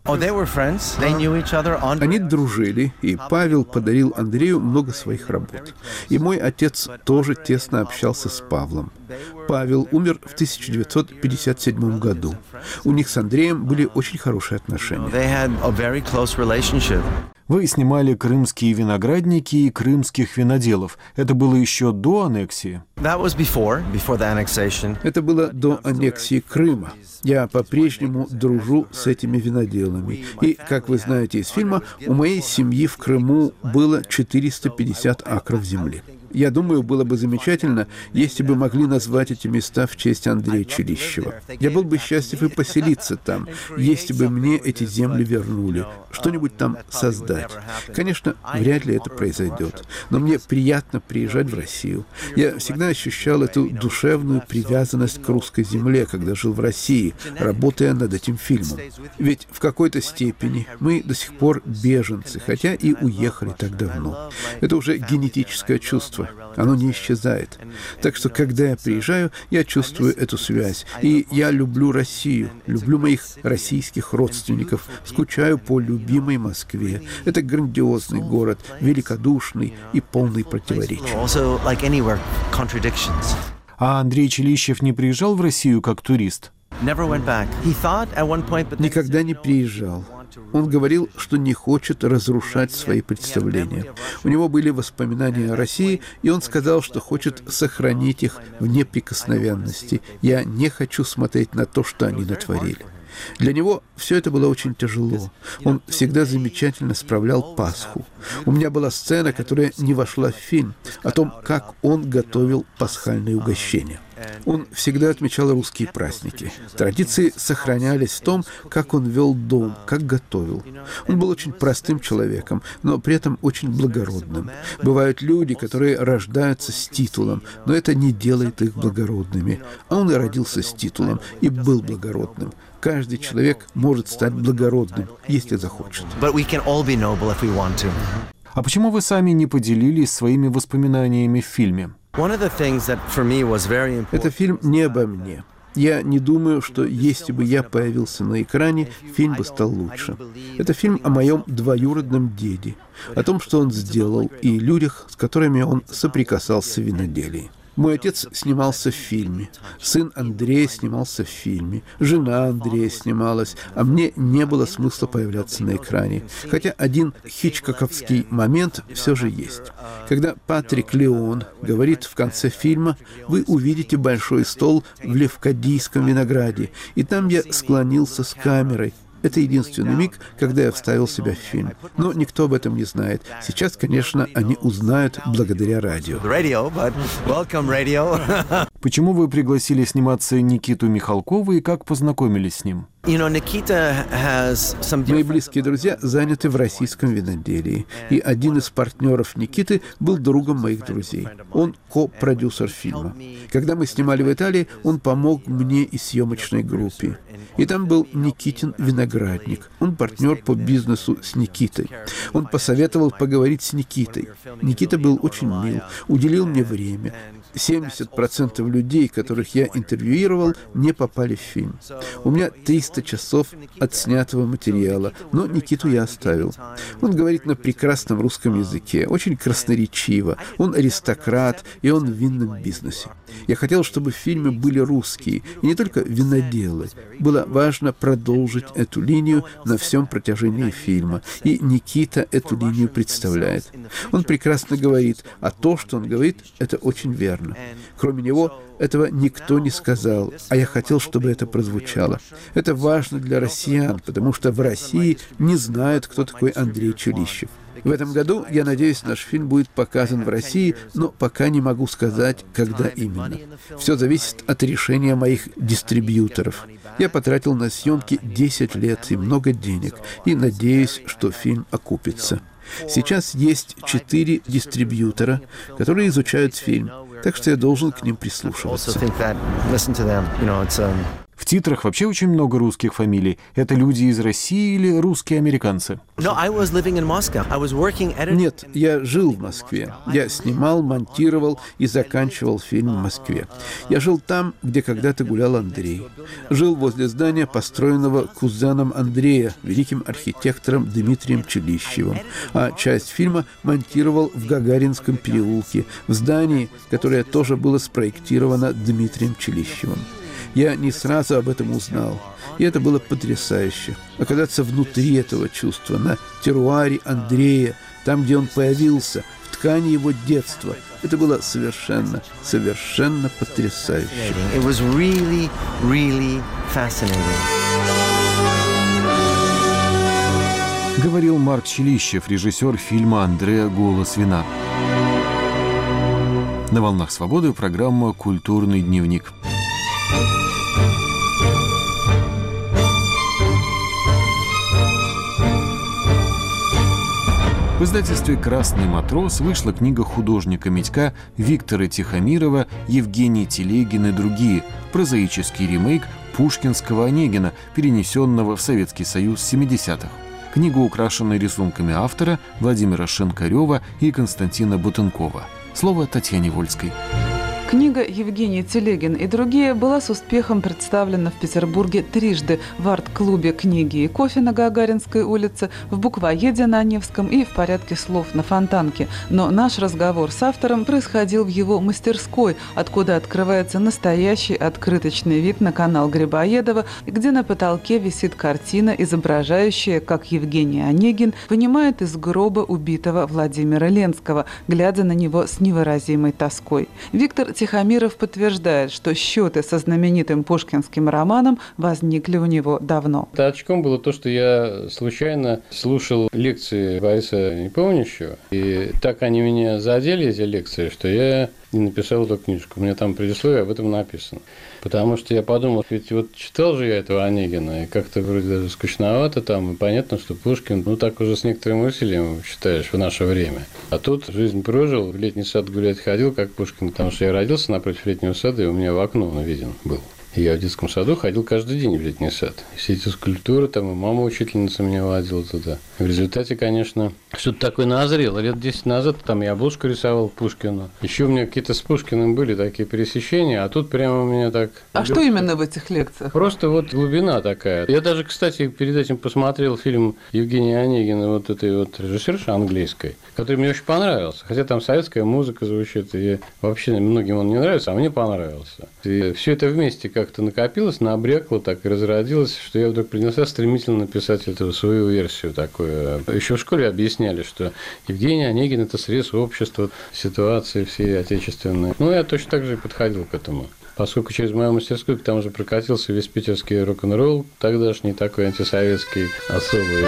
Они дружили, и Павел подарил Андрею много своих работ. И мой отец тоже тесно общался с Павлом. Павел умер в тысяча девятьсот пятьдесят седьмом году. У них с Андреем были очень хорошие отношения. Вы снимали «Крымские виноградники» и «Крымских виноделов». Это было еще до аннексии? Это было до аннексии Крыма. Я по-прежнему дружу с этими виноделами. И, как вы знаете из фильма, у моей семьи в Крыму было четыреста пятьдесят акров земли. Я думаю, было бы замечательно, если бы могли назвать эти места в честь Андрея Челищева. Я был бы счастлив и поселиться там, если бы мне эти земли вернули, что-нибудь там создать. Конечно, вряд ли это произойдет, но мне приятно приезжать в Россию. Я всегда ощущал эту душевную привязанность к русской земле, когда жил в России, работая над этим фильмом. Ведь в какой-то степени мы до сих пор беженцы, хотя и уехали так давно. Это уже генетическое чувство. Оно не исчезает. Так что, когда я приезжаю, я чувствую эту связь. И я люблю Россию, люблю моих российских родственников, скучаю по любимой Москве. Это грандиозный город, великодушный и полный противоречий. А Андрей Челищев не приезжал в Россию как турист? Никогда не приезжал. Он говорил, что не хочет разрушать свои представления. У него были воспоминания о России, и он сказал, что хочет сохранить их в неприкосновенности. Я не хочу смотреть на то, что они натворили. Для него все это было очень тяжело. Он всегда замечательно справлял Пасху. У меня была сцена, которая не вошла в фильм, о том, как он готовил пасхальные угощения. Он всегда отмечал русские праздники. Традиции сохранялись в том, как он вел дом, как готовил. Он был очень простым человеком, но при этом очень благородным. Бывают люди, которые рождаются с титулом, но это не делает их благородными. А он и родился с титулом, и был благородным. Каждый человек может стать благородным, если захочет. А почему вы сами не поделились своими воспоминаниями в фильме? Это фильм не обо мне. Я не думаю, что если бы я появился на экране, фильм бы стал лучше. Это фильм о моем двоюродном деде, о том, что он сделал, и людях, с которыми он соприкасался в виноделии. Мой отец снимался в фильме, сын Андрея снимался в фильме, жена Андрея снималась, а мне не было смысла появляться на экране. Хотя один хичкоковский момент все же есть. Когда Патрик Леон говорит в конце фильма: «Вы увидите большой стол в Левкадийском винограде», и там я склонился с камерой. Это единственный миг, когда я вставил себя в фильм. Но никто об этом не знает. Сейчас, конечно, они узнают благодаря радио. Почему вы пригласили сниматься Никиту Михалкова и как познакомились с ним? Мои близкие друзья заняты в российском виноделии, и один из партнеров Никиты был другом моих друзей. Он ко-продюсер фильма. Когда мы снимали в Италии, он помог мне и съемочной группе. И там был Никитин виноградник. Он партнер по бизнесу с Никитой. Он посоветовал поговорить с Никитой. Никита был очень мил, уделил мне время. семьдесят процентов людей, которых я интервьюировал, не попали в фильм. У меня триста часов отснятого материала, но Никиту я оставил. Он говорит на прекрасном русском языке, очень красноречиво. Он аристократ, и он в винном бизнесе. Я хотел, чтобы в фильме были русские, и не только виноделы. Было важно продолжить эту линию на всем протяжении фильма, и Никита эту линию представляет. Он прекрасно говорит, а то, что он говорит, это очень верно. Кроме него, этого никто не сказал, а я хотел, чтобы это прозвучало. Это важно для россиян, потому что в России не знают, кто такой Андрей Челищев. В этом году, я надеюсь, наш фильм будет показан в России, но пока не могу сказать, когда именно. Все зависит от решения моих дистрибьюторов. Я потратил на съемки десять лет и много денег, и надеюсь, что фильм окупится. Сейчас есть четыре дистрибьютора, которые изучают фильм, так что я должен к ним прислушиваться. В титрах вообще очень много русских фамилий. Это люди из России или русские американцы? Нет, я жил в Москве. Я снимал, монтировал и заканчивал фильм в Москве. Я жил там, где когда-то гулял Андрей. Жил возле здания, построенного кузеном Андрея, великим архитектором Дмитрием Челищевым. А часть фильма монтировал в Гагаринском переулке, в здании, которое тоже было спроектировано Дмитрием Челищевым. Я не сразу об этом узнал, и это было потрясающе. Оказаться внутри этого чувства, на теруаре Андрея, там, где он появился, в ткани его детства. Это было совершенно, совершенно потрясающе. It was really, really fascinating. Говорил Марк Челищев, режиссер фильма «Андреа. Голос вина». На «Волнах свободы» программа «Культурный дневник». В издательстве «Красный матрос» вышла книга художника Митька Виктора Тихомирова «Евгений Телегин и другие», прозаический ремейк пушкинского «Онегина», перенесенного в Советский Союз семидесятых. Книга украшена рисунками автора Владимира Шинкарева и Константина Бутенкова. Слово Татьяне Вольской. Книга «Евгений Телегин и другие» была с успехом представлена в Петербурге трижды в арт-клубе «Книги и кофе» на Гагаринской улице, в буквоеде на Невском и в порядке слов на Фонтанке. Но наш разговор с автором происходил в его мастерской, откуда открывается настоящий открыточный вид на канал Грибоедова, где на потолке висит картина, изображающая, как Евгений Онегин вынимает из гроба убитого Владимира Ленского, глядя на него с невыразимой тоской. Виктор Тихомиров подтверждает, что счеты со знаменитым пушкинским романом возникли у него давно. Очком было то, что я случайно слушал лекции Бориса Непомнящего, и так они меня задели, эти лекции, что я не написал эту книжку. У меня там предисловие об этом написано. Потому что я подумал, ведь вот читал же я этого Онегина, и как-то вроде даже скучновато там, и понятно, что Пушкин, ну так уже с некоторым усилием считаешь в наше время. А тут жизнь прожил, в летний сад гулять ходил, как Пушкин, потому что я родился напротив летнего сада, и у меня в окно он виден был. И я в детском саду ходил каждый день в летний сад. И все эти скульптуры, там и мама учительница меня водила туда. В результате, конечно, что-то такое назрело. Лет десять назад там я обложку рисовал Пушкину. Еще у меня какие-то с Пушкиным были такие пересечения, а тут прямо у меня так... А что именно в этих лекциях? Просто вот глубина такая. Я даже, кстати, перед этим посмотрел фильм Евгения Онегина, вот этой вот режиссерши английской, который мне очень понравился. Хотя там советская музыка звучит, и вообще многим он не нравится, а мне понравился. И все это вместе как-то накопилось, набрякло так и разродилось, что я вдруг принялся стремительно написать эту свою версию такую. Еще в школе объясняли, что Евгений Онегин – это срез общества, ситуации всей отечественной. Ну, я точно так же и подходил к этому. Поскольку через мою мастерскую к тому же прокатился весь питерский рок-н-ролл, тогдашний такой антисоветский особый.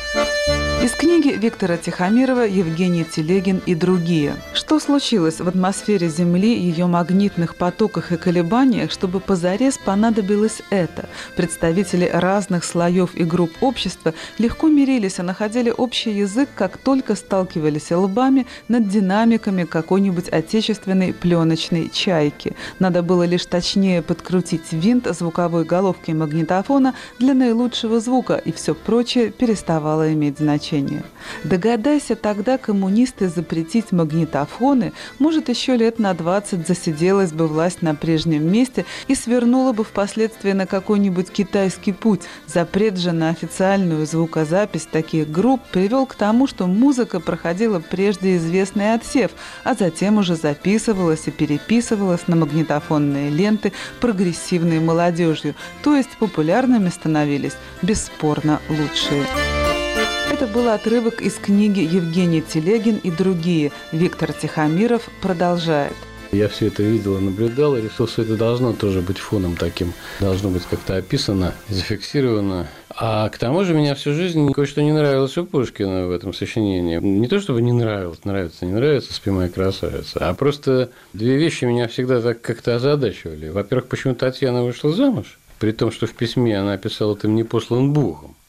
Из книги Виктора Тихомирова «Евгений Телегин и другие». Что случилось в атмосфере Земли, ее магнитных потоках и колебаниях, чтобы позарез понадобилось это? Представители разных слоев и групп общества легко мирились и находили общий язык, как только сталкивались лбами над динамиками какой-нибудь отечественной пленочной чайки. Надо было лишь точнее подкрутить винт звуковой головки магнитофона для наилучшего звука, и все прочее переставало иметь значение. Догадайся тогда коммунисты запретить магнитофоны, может, еще лет на двадцать засиделась бы власть на прежнем месте и свернула бы впоследствии на какой-нибудь китайский путь. Запрет же на официальную звукозапись таких групп привел к тому, что музыка проходила прежде известный отсев, а затем уже записывалась и переписывалась на магнитофонные ленты прогрессивной молодежью, то есть популярными становились бесспорно лучшие. Это был отрывок из книги «Евгений Телегин и другие». Виктор Тихомиров продолжает. Я все это видел и наблюдал, и решил, что это должно тоже быть фоном таким, должно быть как-то описано, зафиксировано. А к тому же меня всю жизнь кое-что не нравилось у Пушкина в этом сочинении. Не то, чтобы не нравилось, нравится, не нравится «Спи, моя красавица», а просто две вещи меня всегда так как-то озадачивали. Во-первых, почему Татьяна вышла замуж, при том, что в письме она писала «ты мне послан Богом».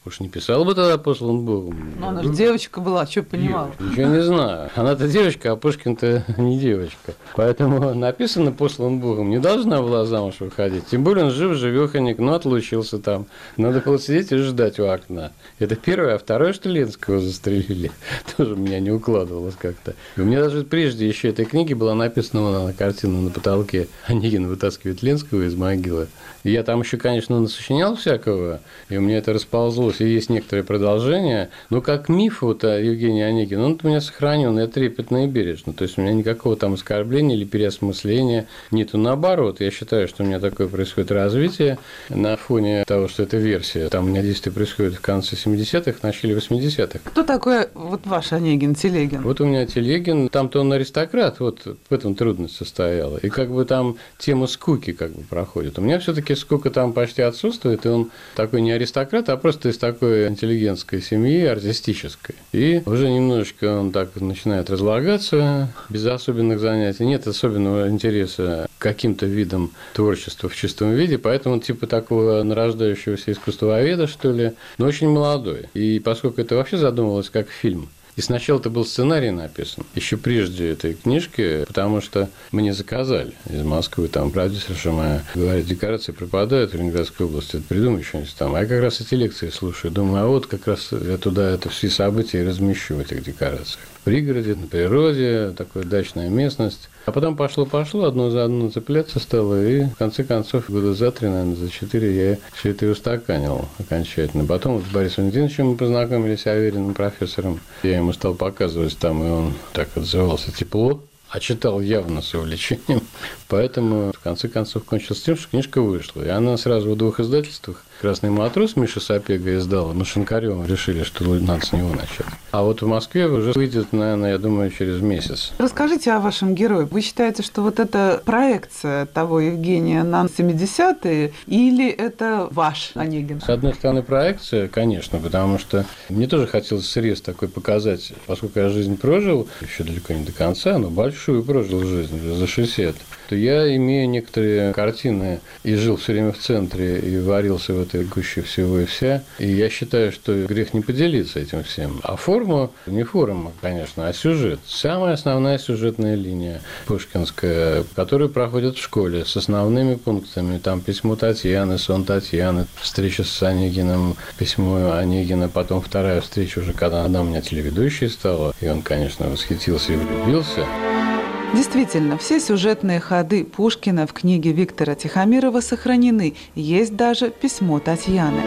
Уж не писала бы тогда «Послан Богом». Но она же девочка была, что понимала? Ничего не знаю. Она-то девочка, а Пушкин-то не девочка. Поэтому написано «Послан Богом» не должна была замуж выходить. Тем более он жив-живеханик, но отлучился там. Надо было сидеть и ждать у окна. Это первое. А второе, что Ленского застрелили, тоже меня не укладывалось как-то. И у меня даже прежде еще этой книги была написана на картину на потолке. Онегин вытаскивает Ленского из могилы. И я там еще, конечно, насочинял всякого, и у меня это расползлось. И есть некоторые продолжения. Но как миф вот о Евгении Онегине, он у меня сохранен, я трепетно и бережно. То есть у меня никакого там оскорбления или переосмысления нету. Наоборот, я считаю, что у меня такое происходит развитие на фоне того, что это версия. Там у меня действие происходит в конце семидесятых, в начале восьмидесятых. Кто такой вот ваш Онегин, Телегин? Вот у меня Телегин, там-то он аристократ, вот в этом трудность состояла. И как бы там тема скуки как бы проходит. У меня все-таки скука там почти отсутствует, и он такой не аристократ, а просто из такой интеллигентской семьи, артистической. И уже немножечко он так начинает разлагаться без особенных занятий. Нет особенного интереса к каким-то видам творчества в чистом виде, поэтому он типа такого нарождающегося искусствоведа, что ли, но очень молодой. И поскольку это вообще задумывалось как фильм, и сначала это был сценарий написан, еще прежде этой книжки, потому что мне заказали из Москвы, там продюсерша моя говорит, декорации пропадают в Ленинградской области, придумай что-нибудь там. А я как раз эти лекции слушаю, думаю, а вот как раз я туда это все события и размещу в этих декорациях. В пригороде, на природе, такая дачная местность. А потом пошло-пошло, одно за одно цепляться стало, и в конце концов, года за три, наверное, за четыре я все это и устаканил окончательно. Потом вот с Борисом Валентиновичем мы познакомились, Авериным профессором. Я ему стал показывать там, и он так отзывался тепло, а читал явно с увлечением. Поэтому, в конце концов, кончилось тем, что книжка вышла. И она сразу в двух издательствах. «Красный матрос» Миша Сапега издала. Мы с Шинкаревым решили, что надо с него начать. А вот в Москве уже выйдет, наверное, я думаю, через месяц. Расскажите о вашем герое. Вы считаете, что вот это проекция того Евгения на семидесятые, или это ваш Онегин? С одной стороны, проекция, конечно, потому что мне тоже хотелось срез такой показать, поскольку я жизнь прожил, еще далеко не до конца, но большую прожил жизнь, за шестьдесят, то я имею некоторые картины и жил все время в центре, и варился в этой гуще всего и вся. И я считаю, что грех не поделиться этим всем. А форма, не форма, конечно, а сюжет. Самая основная сюжетная линия пушкинская, которая проходит в школе с основными пунктами. Там письмо Татьяны, сон Татьяны, встреча с Онегиным, письмо Онегина, потом вторая встреча уже, когда она у меня телеведущей стала. И он, конечно, восхитился и влюбился. Действительно, все сюжетные ходы Пушкина в книге Виктора Тихомирова сохранены. Есть даже письмо Татьяны.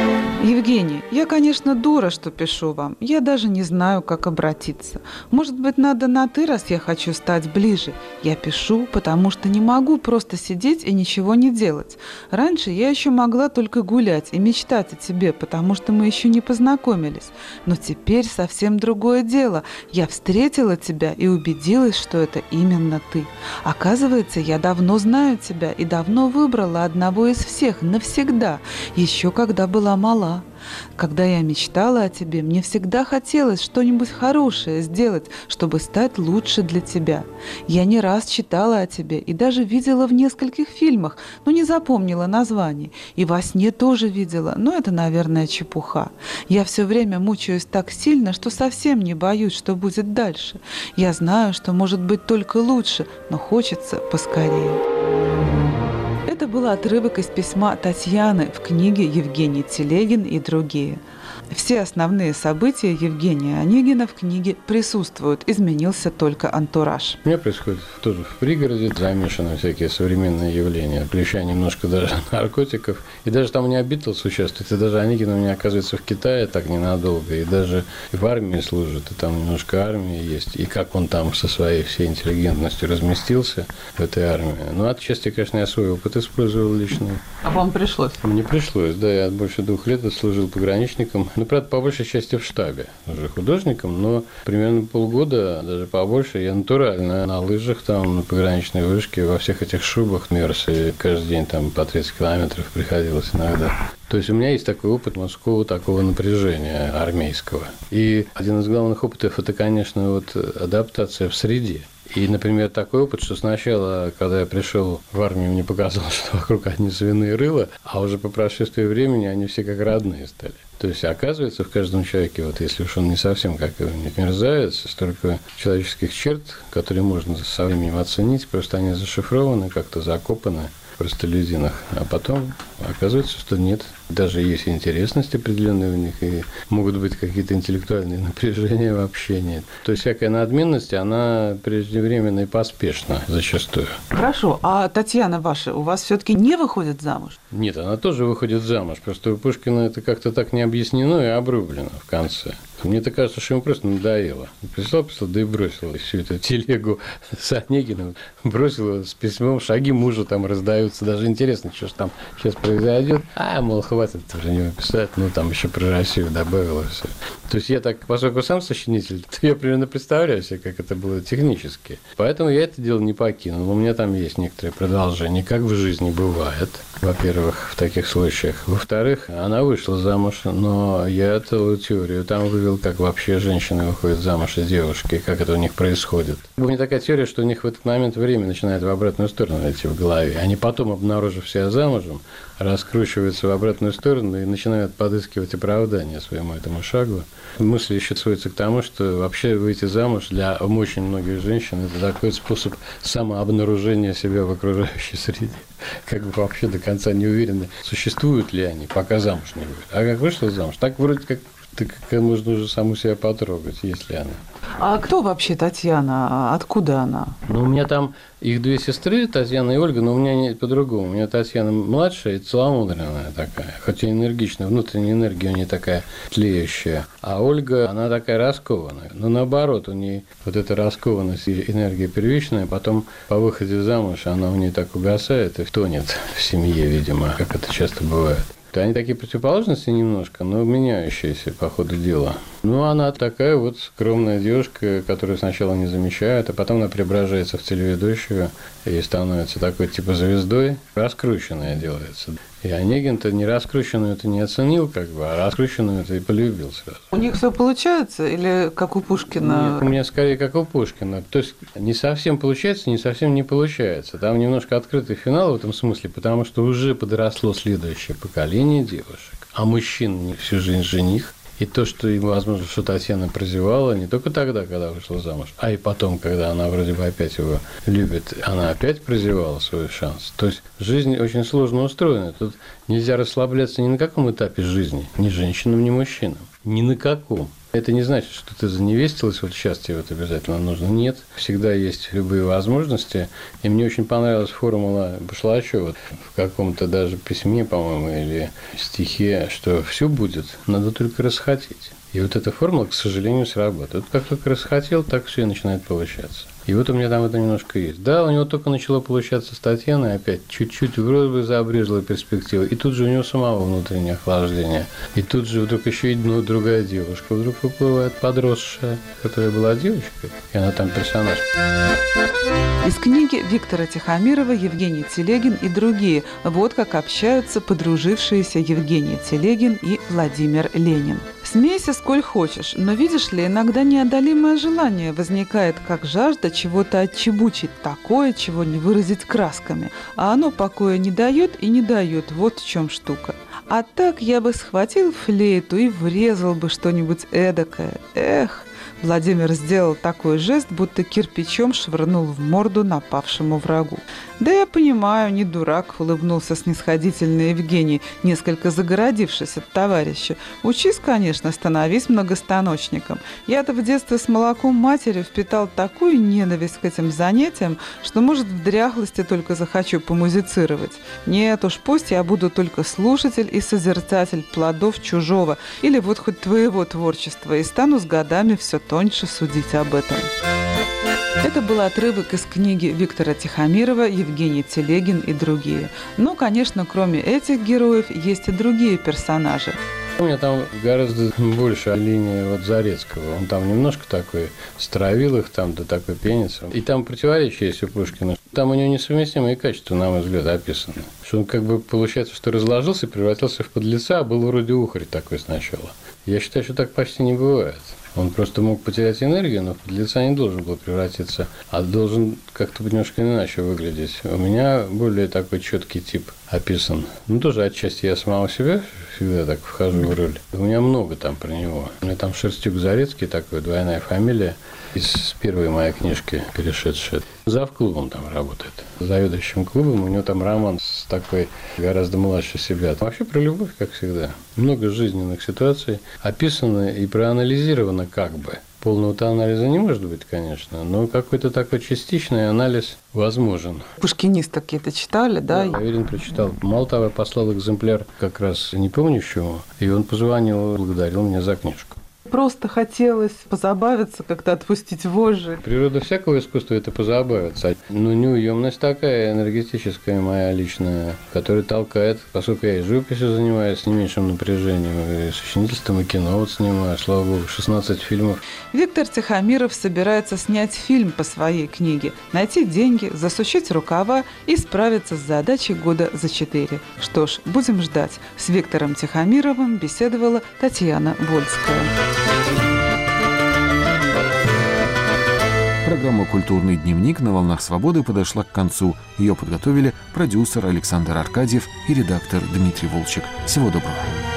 Евгений, я, конечно, дура, что пишу вам. Я даже не знаю, как обратиться. Может быть, надо на «ты», раз я хочу стать ближе. Я пишу, потому что не могу просто сидеть и ничего не делать. Раньше я еще могла только гулять и мечтать о тебе, потому что мы еще не познакомились. Но теперь совсем другое дело. Я встретила тебя и убедилась, что это именно ты. Оказывается, я давно знаю тебя и давно выбрала одного из всех навсегда, еще когда была мала. Когда я мечтала о тебе, мне всегда хотелось что-нибудь хорошее сделать, чтобы стать лучше для тебя. Я не раз читала о тебе и даже видела в нескольких фильмах, но не запомнила названий. И во сне тоже видела, но это, наверное, чепуха. Я все время мучаюсь так сильно, что совсем не боюсь, что будет дальше. Я знаю, что может быть только лучше, но хочется поскорее. Это был отрывок из письма Татьяны в книге «Евгений Телегин и другие». Все основные события Евгения Онегина в книге присутствуют, изменился только антураж. У меня происходит тоже в пригороде, замешаны всякие современные явления, включая немножко даже наркотиков. И даже там у меня Битлз участвует, и даже Онегин у меня оказывается в Китае так ненадолго, и даже в армии служит, и там немножко армии есть, и как он там со своей всей интеллигентностью разместился в этой армии. Ну, отчасти, конечно, я свой опыт использовал лично. А вам пришлось? Мне пришлось, да, я больше двух лет служил пограничником. Ну, правда, по большей части в штабе, уже художником, но примерно полгода, даже побольше, я натурально на лыжах, там, на пограничной вышке, во всех этих шубах мерз, и каждый день там по тридцать километров приходилось иногда. То есть у меня есть такой опыт морского такого напряжения армейского. И один из главных опытов – это, конечно, вот адаптация в среде. И, например, такой опыт, что сначала, когда я пришел в армию, мне показалось, что вокруг одни свиные рыла, а уже по прошествии времени они все как родные стали. То есть, оказывается, в каждом человеке, вот если уж он не совсем как мерзавец, столько человеческих черт, которые можно со временем оценить, просто они зашифрованы, как-то закопаны в простолюдинах. А потом оказывается, что нет. Даже есть интересность определенная у них, и могут быть какие-то интеллектуальные напряжения в общении. То есть, всякая надменность, она преждевременно и поспешна зачастую. Хорошо. А Татьяна ваша у вас все-таки не выходит замуж? Нет, она тоже выходит замуж. Просто у Пушкина это как-то так не объяснено и обрублено в конце. Мне-то кажется, что ему просто надоело. Прислал, прислал, да и бросил всю эту телегу с Онегиным. Бросил с письмом, шаги мужа там раздаются. Даже интересно, что же там сейчас произойдет. А, мол, хватит про него писать. Ну, там еще про Россию добавила все. То есть я так, поскольку сам сочинитель, то я примерно представляю себе, как это было технически. Поэтому я это дело не покинул. У меня там есть некоторые продолжения, как в жизни бывает. Во-первых, в таких случаях. Во-вторых, она вышла замуж, но я эту теорию там вывел, как вообще женщины выходят замуж и девушки, как это у них происходит. У меня такая теория, что у них в этот момент время начинает в обратную сторону идти в голове. Они потом, обнаружив себя замужем, раскручиваются в обратную сторону и начинают подыскивать оправдание своему этому шагу. Мысль еще сводится к тому, что вообще выйти замуж для очень многих женщин – это такой способ самообнаружения себя в окружающей среде. Как бы вообще до конца не уверены, существуют ли они, пока замуж не выйдут. А как вышла замуж, так вроде как так можно уже саму себя потрогать, если она. А кто вообще Татьяна? Откуда она? Ну, у меня там их две сестры, Татьяна и Ольга, но у меня не по-другому. У меня Татьяна младшая и целомудренная такая, хоть и энергичная, внутренняя энергия у нее такая тлеющая. А Ольга, она такая раскованная. Но наоборот, у нее вот эта раскованность и энергия первичная, потом по выходе замуж она у нее так угасает и тонет в семье, видимо, как это часто бывает. Они такие противоположности немножко, но меняющиеся по ходу дела. Ну, она такая вот скромная девушка, которую сначала не замечают, а потом она преображается в телеведущую и становится такой типа звездой, раскрученная делается. И Онегин-то не раскрученную это не оценил, как бы, а раскрученную это и полюбил сразу. У них все получается или как у Пушкина? Нет, у меня скорее как у Пушкина. То есть не совсем получается, не совсем не получается. Там немножко открытый финал в этом смысле, потому что уже подросло следующее поколение девушек, а мужчин не всю жизнь жених. И то, что, возможно, что Татьяна прозевала не только тогда, когда вышла замуж, а и потом, когда она вроде бы опять его любит, она опять прозевала свой шанс. То есть жизнь очень сложно устроена. Тут нельзя расслабляться ни на каком этапе жизни, ни женщинам, ни мужчинам. Ни на каком. Это не значит, что ты заневестилась, вот сейчас тебе вот обязательно нужно. Нет, всегда есть любые возможности. И мне очень понравилась формула Башлачева в каком-то даже письме, по-моему, или стихе, что все будет, надо только расхотеть. И вот эта формула, к сожалению, срабатывает. Как только расхотел, так все и начинает получаться. И вот у меня там это немножко есть. Да, у него только начало получаться с Татьяной, опять чуть-чуть вроде бы заобрезала перспектива. И тут же у него самого внутреннее охлаждение. И тут же вдруг еще и ну, другая девушка вдруг выплывает, подросшая, которая была девочкой. И она там персонаж. Из книги Виктора Тихомирова «Евгений Телегин и другие». Вот как общаются подружившиеся Евгений Телегин и Владимир Ленин. Смейся сколь хочешь, но видишь ли, иногда неодолимое желание возникает, как жажда чего-то отчебучить такое, чего не выразить красками. А оно покоя не дает и не дает, вот в чем штука. А так я бы схватил флейту и врезал бы что-нибудь эдакое. Эх! Владимир сделал такой жест, будто кирпичом швырнул в морду напавшему врагу. «Да я понимаю, не дурак», — улыбнулся снисходительно Евгений, несколько загородившись от товарища. «Учись, конечно, становись многостаночником. Я-то в детстве с молоком матери впитал такую ненависть к этим занятиям, что, может, в дряхлости только захочу помузицировать. Нет уж, пусть я буду только слушатель и созерцатель плодов чужого, или вот хоть твоего творчества, и стану с годами все тоньше судить об этом». Это был отрывок из книги Виктора Тихомирова «Евгений Телегин и другие». Но, конечно, кроме этих героев, есть и другие персонажи. У меня там гораздо больше линия вот Зарецкого. Он там немножко такой стравил их, там до такой пеницы. И там противоречие есть у Пушкина. Там у него несовместимые качества, на мой взгляд, описаны. Что он как бы получается, что разложился, превратился в подлеца, а был вроде ухарь такой сначала. Я считаю, что так почти не бывает. Он просто мог потерять энергию, но в подлеца не должен был превратиться, а должен как-то немножко иначе выглядеть. У меня более такой четкий тип описан. Ну, тоже отчасти я самого себя всегда так вхожу в роль. У меня много там про него. У меня там Шерстюк-Зарецкий, такой, двойная фамилия, из первой моей книжки перешедшая. Зав-клубом там работает, заведующим клубом. У него там роман с такой гораздо младше себя. Вообще про любовь, как всегда. Много жизненных ситуаций описано и проанализировано как бы. Полного-то анализа не может быть, конечно, но какой-то такой частичный анализ возможен. Пушкинисток какие-то читали, да? Да, Аверин прочитал. Мало того, я послал экземпляр как раз непомнящему, и он позвонил, благодарил меня за книжку. Просто хотелось позабавиться, как-то отпустить вожжи. Природа всякого искусства – это позабавиться. Но неуемность такая, энергетическая моя личная, которая толкает, поскольку я и живописью занимаюсь с не меньшим напряжением, и сочинительством, и кино вот снимаю, слава богу, шестнадцать фильмов. Виктор Тихомиров собирается снять фильм по своей книге, найти деньги, засучить рукава и справиться с задачей года за четыре. Что ж, будем ждать. С Виктором Тихомировым беседовала Татьяна Вольская. Программа «Культурный дневник» на «Волнах свободы» подошла к концу. Ее подготовили продюсер Александр Аркадьев и редактор Дмитрий Волчек. Всего доброго.